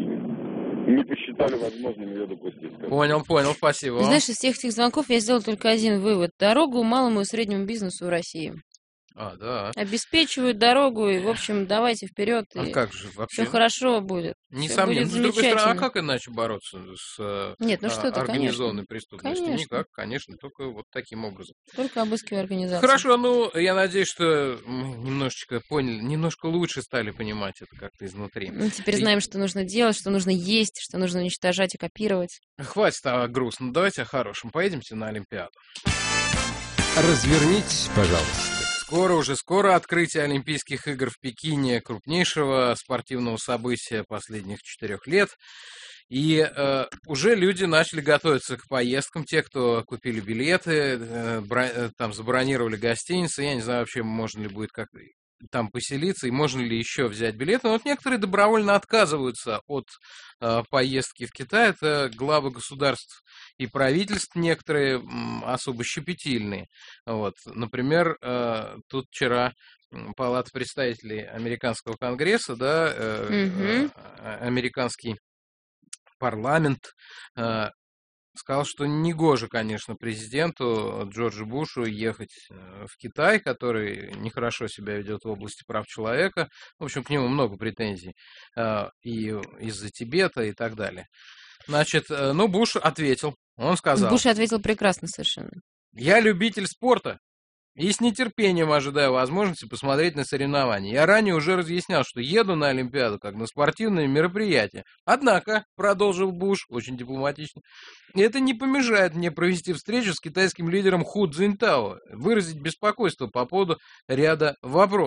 не посчитали возможным ее допустить. Понял, понял, спасибо вам. Знаешь, из всех этих звонков я сделал только один вывод. Дорогу малому и среднему бизнесу в России. А, да. Обеспечивают дорогу, и, в общем, давайте вперед. А и как же вообще? Все хорошо будет. Несомненно. Все С будет другой стороны, а как иначе бороться с Нет, ну что-то, организованной конечно. преступностью? Конечно. Никак, конечно, только вот таким образом. Только обыскивая организацию. Хорошо, ну, я надеюсь, что мы немножечко поняли, немножко лучше стали понимать это как-то изнутри. Мы теперь знаем, что нужно делать, что нужно есть, что нужно уничтожать и копировать. Хватит о грустном, давайте о хорошем. Поедемте на Олимпиаду. Развернитесь, пожалуйста. Скоро, уже скоро открытие Олимпийских игр в Пекине, крупнейшего спортивного события последних четырех лет. И э, уже люди начали готовиться к поездкам, те, кто купили билеты, э, бро- там забронировали гостиницы. Я не знаю вообще, можно ли будет как там поселиться и можно ли еще взять билеты. Но вот некоторые добровольно отказываются от э, поездки в Китай. Это главы государств и правительств, некоторые м, особо щепетильные. Вот. Например, э, тут вчера Палата представителей Американского конгресса, да, э, Мгм. э, американский парламент э, сказал, что негоже, конечно, президенту Джорджу Бушу ехать э, в Китай, который нехорошо себя ведет в области прав человека. В общем, к нему много претензий э, и из-за Тибета и так далее. Значит, э, ну, Буш ответил. Он сказал: Буш ответил прекрасно совершенно. «Я любитель спорта и с нетерпением ожидаю возможности посмотреть на соревнования. Я ранее уже разъяснял, что еду на Олимпиаду как на спортивное мероприятие. Однако, — продолжил Буш, очень дипломатично, — это не помешает мне провести встречу с китайским лидером Ху Цзиньтао, выразить беспокойство по поводу ряда вопросов.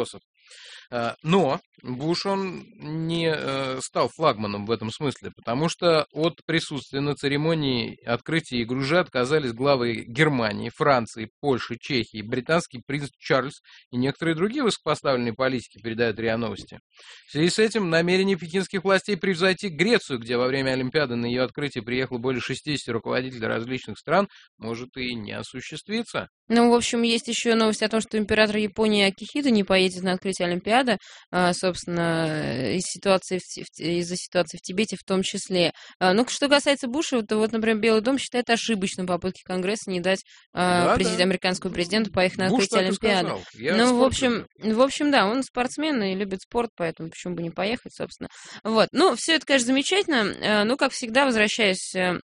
Но Буш, он не стал флагманом в этом смысле, потому что от присутствия на церемонии открытия игр уже отказались главы Германии, Франции, Польши, Чехии, британский принц Чарльз и некоторые другие высокопоставленные политики, передают РИА Новости. В связи с этим намерение пекинских властей превзойти Грецию, где во время Олимпиады на ее открытие приехало более шестидесяти руководителей различных стран, может и не осуществиться. Ну, в общем, есть еще новость о том, что император Японии Акихито не поедет на открытие Олимпиады, собственно, из ситуации в, из-за ситуации в Тибете в том числе. Ну, что касается Буша, то вот, например, Белый дом считает ошибочной попытки Конгресса не дать да, президент, да. американскому президенту поехать на открытие Олимпиады. Ну, в общем, в общем, да, он спортсмен и любит спорт, поэтому почему бы не поехать, собственно. Вот. Ну, все это, конечно, замечательно. Ну, как всегда, возвращаясь...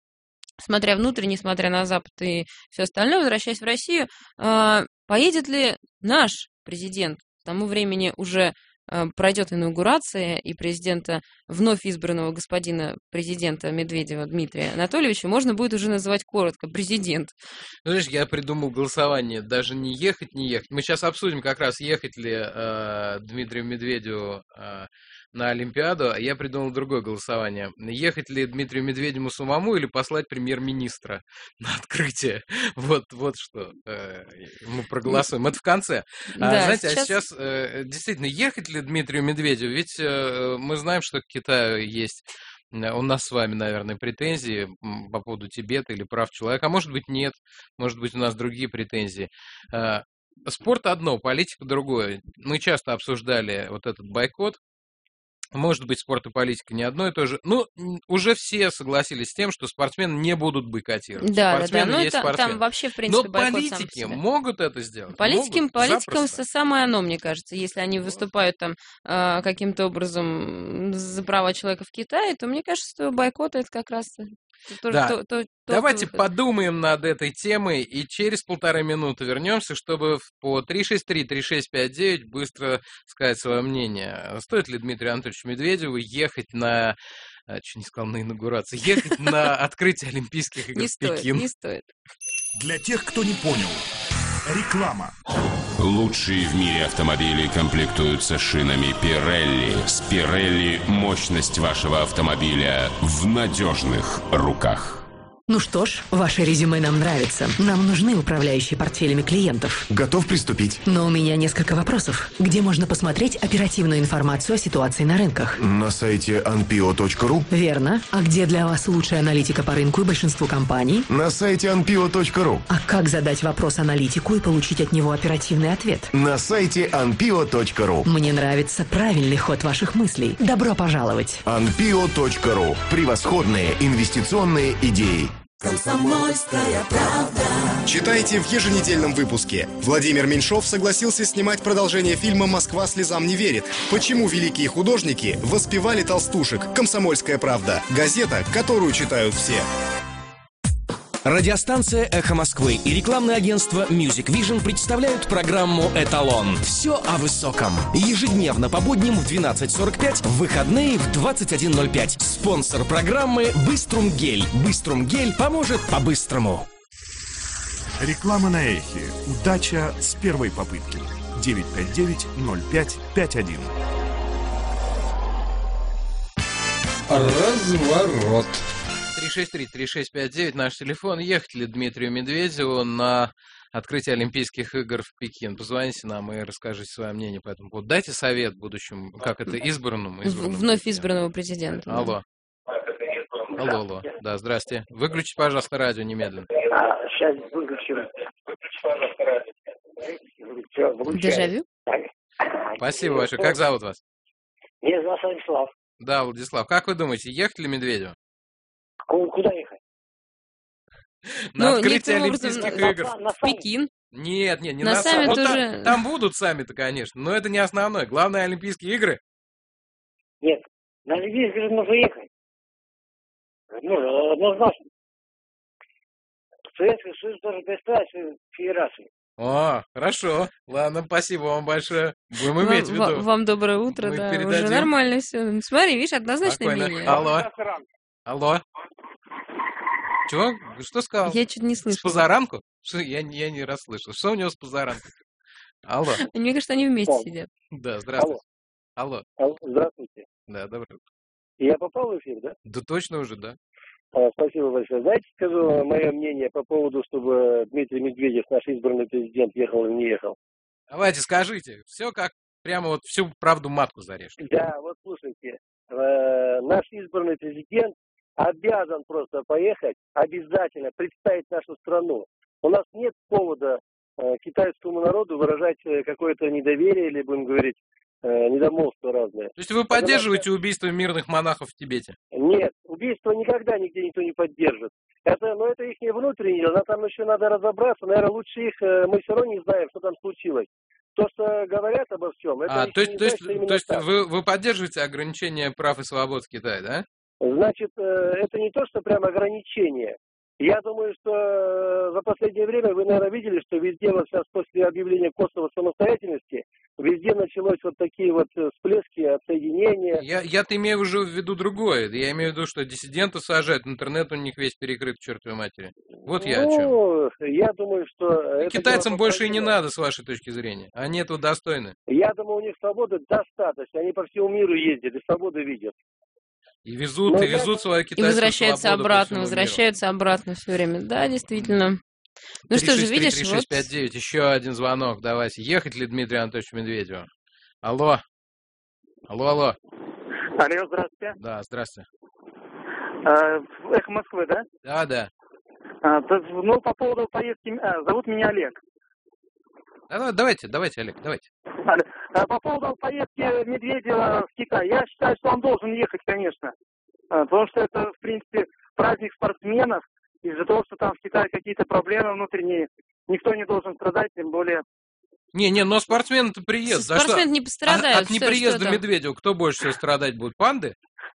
смотря внутрь, несмотря на Запад и все остальное, возвращаясь в Россию, э, поедет ли наш президент? К тому времени уже э, пройдет инаугурация, и президента, вновь избранного господина президента Медведева Дмитрия Анатольевича, можно будет уже называть коротко президент. Ну, знаешь, я придумал голосование, даже не ехать, не ехать. Мы сейчас обсудим как раз, ехать ли э, Дмитрию Медведеву э, на Олимпиаду, а я придумал другое голосование. Ехать ли Дмитрию Медведеву самому или послать премьер-министра на открытие? Вот, вот что э, мы проголосуем. Это в конце. Да, а, знаете, сейчас... а сейчас э, действительно, ехать ли Дмитрию Медведеву? Ведь э, мы знаем, что к Китаю есть... У нас с вами, наверное, претензии по поводу Тибета или прав человека. А может быть, нет. Может быть, у нас другие претензии. Э, спорт одно, политика другое. Мы часто обсуждали вот этот бойкот. Может быть, спорт и политика не одно и то же. Ну, уже все согласились с тем, что спортсмены не будут бойкотировать. Да, спортсмены да, да. есть Ну, спортсмены. Там вообще, в принципе, Но бойкот политики сам по себе. могут это сделать? Политикам, могут? политикам Запросто. самое оно, мне кажется. Если они выступают там э, каким-то образом за права человека в Китае, то мне кажется, что бойкот это как раз... То, Да. то, то, Давайте то... подумаем над этой темой и через полторы минуты вернемся, чтобы по три шесть три три шесть пять девять быстро сказать свое мнение. Стоит ли Дмитрию Анатольевичу Медведеву ехать на... Чуть не сказал, на инаугурацию. Ехать на открытие Олимпийских игр в Пекин? Не стоит. Для тех, кто не понял. Реклама. Лучшие в мире автомобили комплектуются шинами Pirelli. С Pirelli мощность вашего автомобиля в надежных руках. Ну что ж, ваше резюме нам нравится. Нам нужны управляющие портфелями клиентов. Готов приступить. Но у меня несколько вопросов. Где можно посмотреть оперативную информацию о ситуации на рынках? На сайте ан пи о точка ру. Верно. А где для вас лучшая аналитика по рынку и большинству компаний? На сайте ан пи о точка ру. А как задать вопрос аналитику и получить от него оперативный ответ? На сайте ан пи о точка ру. Мне нравится правильный ход ваших мыслей. Добро пожаловать. ан пи о точка ру. Превосходные инвестиционные идеи. Комсомольская правда. Читайте в еженедельном выпуске. Владимир Меньшов согласился снимать продолжение фильма «Москва слезам не верит». Почему великие художники воспевали толстушек? Комсомольская правда. Газета, которую читают все. Радиостанция «Эхо Москвы» и рекламное агентство Music Vision представляют программу «Эталон». Все о высоком. Ежедневно по будням в двенадцать сорок пять, в выходные в двадцать один ноль пять. Спонсор программы «Быструм Гель». «Быструм Гель» поможет по-быстрому. Реклама на Эхе. Удача с первой попытки. девять пять девять ноль пять пять один. Разворот. три шесть три три шесть пять девять наш телефон. Ехать ли Дмитрию Медведеву на открытие Олимпийских игр в Пекин? Позвоните нам и расскажите свое мнение по этому поводу. Дайте совет будущему, как это, избранному? избранному Вновь избранного президента. Алло. Алло, алло. Да, здрасте. Выключите, пожалуйста, радио немедленно. А, сейчас выключим. Дежавю? Спасибо большое. Как зовут вас? Меня зовут Владислав. Да, Владислав. Как вы думаете, ехать ли Медведеву? Куда ехать? На ну, открытие Олимпийских на, игр. На, на, в Пекин. Нет, нет, не на, на саммит. Вот уже... там, там будут саммиты, конечно, но это не основное. Главное Олимпийские игры. Нет, на Олимпийские игры нужно ехать. Ну, однозначно. Советский Союз тоже представить федерацию. О, хорошо. Ладно, спасибо вам большое. Будем иметь в виду. Вам, вам доброе утро, Мы да, передадим. уже нормально все. Смотри, видишь, однозначно Спокойно. мнение. Алло. Алло. Чего? Что сказал? Я чуть не слышал. С позаранку? Что? Я, я не расслышал. Что у него с позаранку? Алло. Мне кажется, они вместе Алло. сидят. Да, здравствуйте. Алло. Алло, здравствуйте. Да, доброе утро. Я попал в эфир, да? Да точно уже, да. А, спасибо большое. Знаете, скажу мое мнение по поводу, чтобы Дмитрий Медведев, наш избранный президент, ехал или не ехал. Давайте, скажите. Все как прямо вот всю правду матку зарежьте. Да, вот слушайте, э, наш избранный президент обязан просто поехать, обязательно представить нашу страну. У нас нет повода э, китайскому народу выражать э, какое-то недоверие или, будем говорить, э, недомолвство разное. То есть вы поддерживаете убийство мирных монахов в Тибете? Нет, убийство никогда нигде никто не поддержит. Это, но это их не внутреннее, но там еще надо разобраться. Наверное, лучше их, э, мы все равно не знаем, что там случилось. То, что говорят обо всем, это А, то есть, не то есть, значит, что то есть так. вы, вы поддерживаете ограничение прав и свобод в Китае, да? Значит, э, это не то, что прям ограничение. Я думаю, что э, за последнее время вы, наверное, видели, что везде вот сейчас после объявления Косово самостоятельности, везде началось вот такие вот э, всплески отсоединения. Я, я-то имею уже в виду другое. Я имею в виду, что диссидентов сажают, интернет у них весь перекрыт к чертовой матери. Вот я о чем. Ну, я думаю, что... это Китайцам дело больше и не повторено. надо, с вашей точки зрения. Они этого достойны. Я думаю, у них свободы достаточно. Они по всему миру ездят и свободу видят. И везут, Ну, и везут да. свою И китайскую возвращаются свободу по обратно, всему миру. возвращаются обратно все время. Да, действительно. Ну три что же, шесть три видишь, три вот... шесть пять девять. Еще один звонок. Давайте. Ехать ли Дмитрию Анатольевичу Медведеву? Алло. Алло, алло. Алло, здравствуйте. Да, здравствуйте. Э, Эхо Москвы, да? Да, да. А, то- ну, по поводу поездки... а, зовут меня Олег. Да, да, давайте, давайте, Олег, давайте. Алло. А, по поводу поездки Медведева в Китай. Я считаю, что он должен ехать, конечно. А, потому что это, в принципе, праздник спортсменов. Из-за того, что там в Китае какие-то проблемы внутренние, никто не должен страдать, тем более... Не, не, но спортсмен-то приезд. Да Спортсмены что? не пострадают. От, от Что- неприезда что там? Медведева кто больше всего страдать будет? Панды?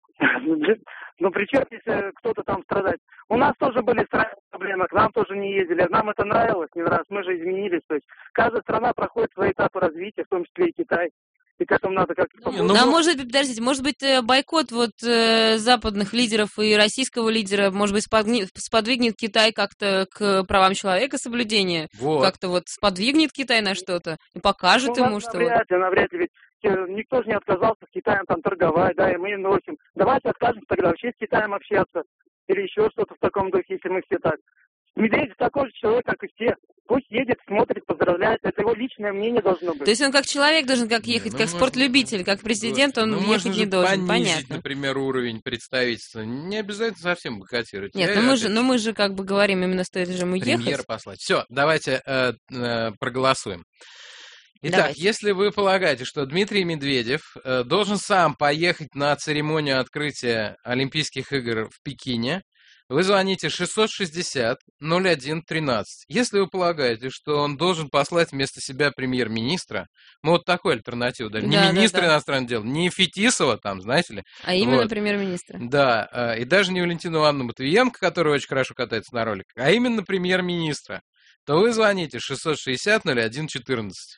Ну, при чем, если кто-то там страдает? У нас тоже были странные проблемы, к нам тоже не ездили. Нам это нравилось, не нравилось, мы же изменились. То есть каждая страна проходит свои этапы развития, в том числе и Китай. И к этому надо как-то... Ну, а может быть, подождите, может быть, э, бойкот вот э, западных лидеров и российского лидера, может быть, сподни- сподвигнет Китай как-то к правам человека соблюдения? Вот. Как-то вот сподвигнет Китай на что-то и покажет Ну, ему, нав- что... навряд ли, навряд ли, ведь э, никто же не отказался с Китаем там торговать, да, и мы носим. Давайте откажемся тогда вообще с Китаем общаться. Или еще что-то в таком духе, если мы все так. Медведев такой же человек, как и все. Пусть едет, смотрит, поздравляет. Это его личное мнение должно быть. То есть он как человек должен как ехать, ну, как можно- спортлюбитель, как президент он Ну, ехать можно не же должен, понизить, понятно. например, уровень представительства. Не обязательно совсем бокотировать. Нет, Я ну мы опять же, ну мы же как бы говорим, именно стоит же ему премьера ехать. послать. Все, давайте э, э, проголосуем. Итак, Давайте. если вы полагаете, что Дмитрий Медведев э, должен сам поехать на церемонию открытия Олимпийских игр в Пекине, вы звоните шестьсот шестьдесят ноль один тринадцать. Если вы полагаете, что он должен послать вместо себя премьер-министра, мы вот такую альтернативу дали. Не Да, да, министра да. иностранных дел, не Фетисова там, знаете ли. А именно Вот. премьер-министра. Да, э, и даже не Валентину Ивановну Матвиенко, которая очень хорошо катается на роликах, а именно премьер-министра, то вы звоните шестьсот шестьдесят ноль один четырнадцать.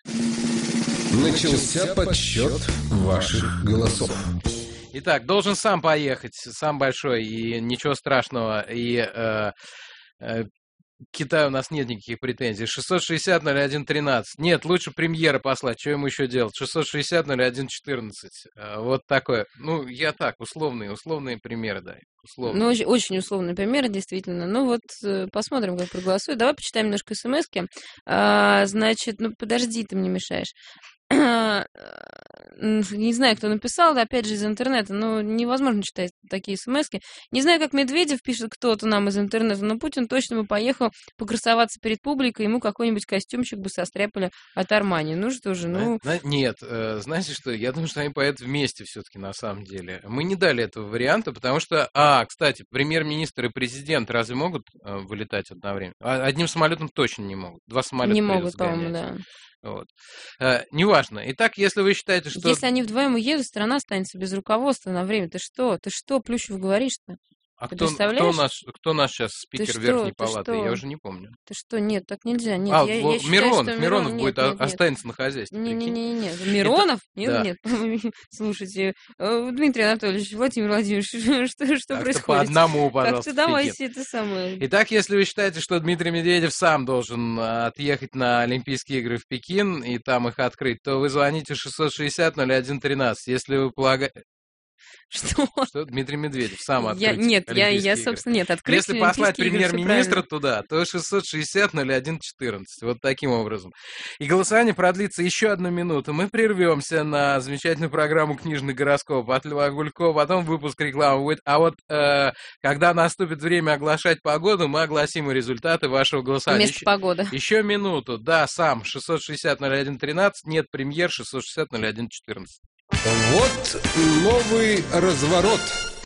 Начался подсчет ваших голосов. Итак, должен сам поехать, сам большой, и ничего страшного, и э, э, к Китаю у нас нет никаких претензий. шестьсот шестьдесят ноль один тринадцать. Нет, лучше премьера послать, что ему еще делать? шестьсот шестьдесят ноль один четырнадцать. Э, вот такое. Ну, я так, условные, условные примеры, да. Условные. Ну, очень, очень условный пример, действительно. Ну, вот э, посмотрим, как проголосуют. Давай почитаем немножко смс-ки. А, значит, ну, подожди, ты мне мешаешь. Не знаю, кто написал, опять же, из интернета, но невозможно читать такие смс-ки. Не знаю, как Медведев пишет кто-то нам из интернета, но Путин точно бы поехал покрасоваться перед публикой, ему какой-нибудь костюмчик бы состряпали от Армани. Ну что же, ну... Зна- Нет, э, знаете что, я думаю, что они поедут вместе все-таки на самом деле. Мы не дали этого варианта, потому что, а, кстати, премьер-министр и президент разве могут э, вылетать одновременно? А, Одним самолетом точно не могут. Два самолета Не придется могут, по-моему, гонять. да. Вот. Э, неважно. Итак, если вы считаете, что... Если они вдвоем уедут, страна останется без руководства на время. Ты что? Ты что, Плющев, говоришь-то? А Ты кто, кто, представляешь? наш, кто наш сейчас Ты спикер что, Верхней ты Палаты? что? Я уже не помню. Ты что, нет, так нельзя. Нет, А, я, во- я считаю, Миронов, что Миронов Мирон- будет, нет, а- нет, нет. останется на хозяйстве, прикинь. Не-не-не, Миронов? Нет, да. нет. Слушайте, э, Дмитрий Анатольевич, Владимир Владимирович, что, что Как-то происходит? по одному, пожалуйста, Как-то давайте это самое. Итак, если вы считаете, что Дмитрий Медведев сам должен а, отъехать на Олимпийские игры в Пекин и там их открыть, то вы звоните шестьсот шестьдесят ноль один тринадцать. Если вы полагаете... Что? Что Дмитрий Медведев сам Я- открыть нет, я- я, Олимпийские игры. собственно, нет, открыть Если послать Олимпийские игры, всё премьер-министра правильно. туда, то шестьсот шестьдесят ноль один четырнадцать. Вот таким образом. И голосование продлится еще одну минуту. Мы прервемся на замечательную программу «Книжный гороскоп» от Льва Гулько, потом выпуск рекламы будет. А вот э, когда наступит время оглашать погоду, мы огласим и результаты вашего голосования. Вместо погоды. Еще минуту. Да, сам шестьсот шестьдесят ноль один тринадцать, нет, премьер шестьсот шестьдесят ноль один четырнадцать. Вот новый разворот.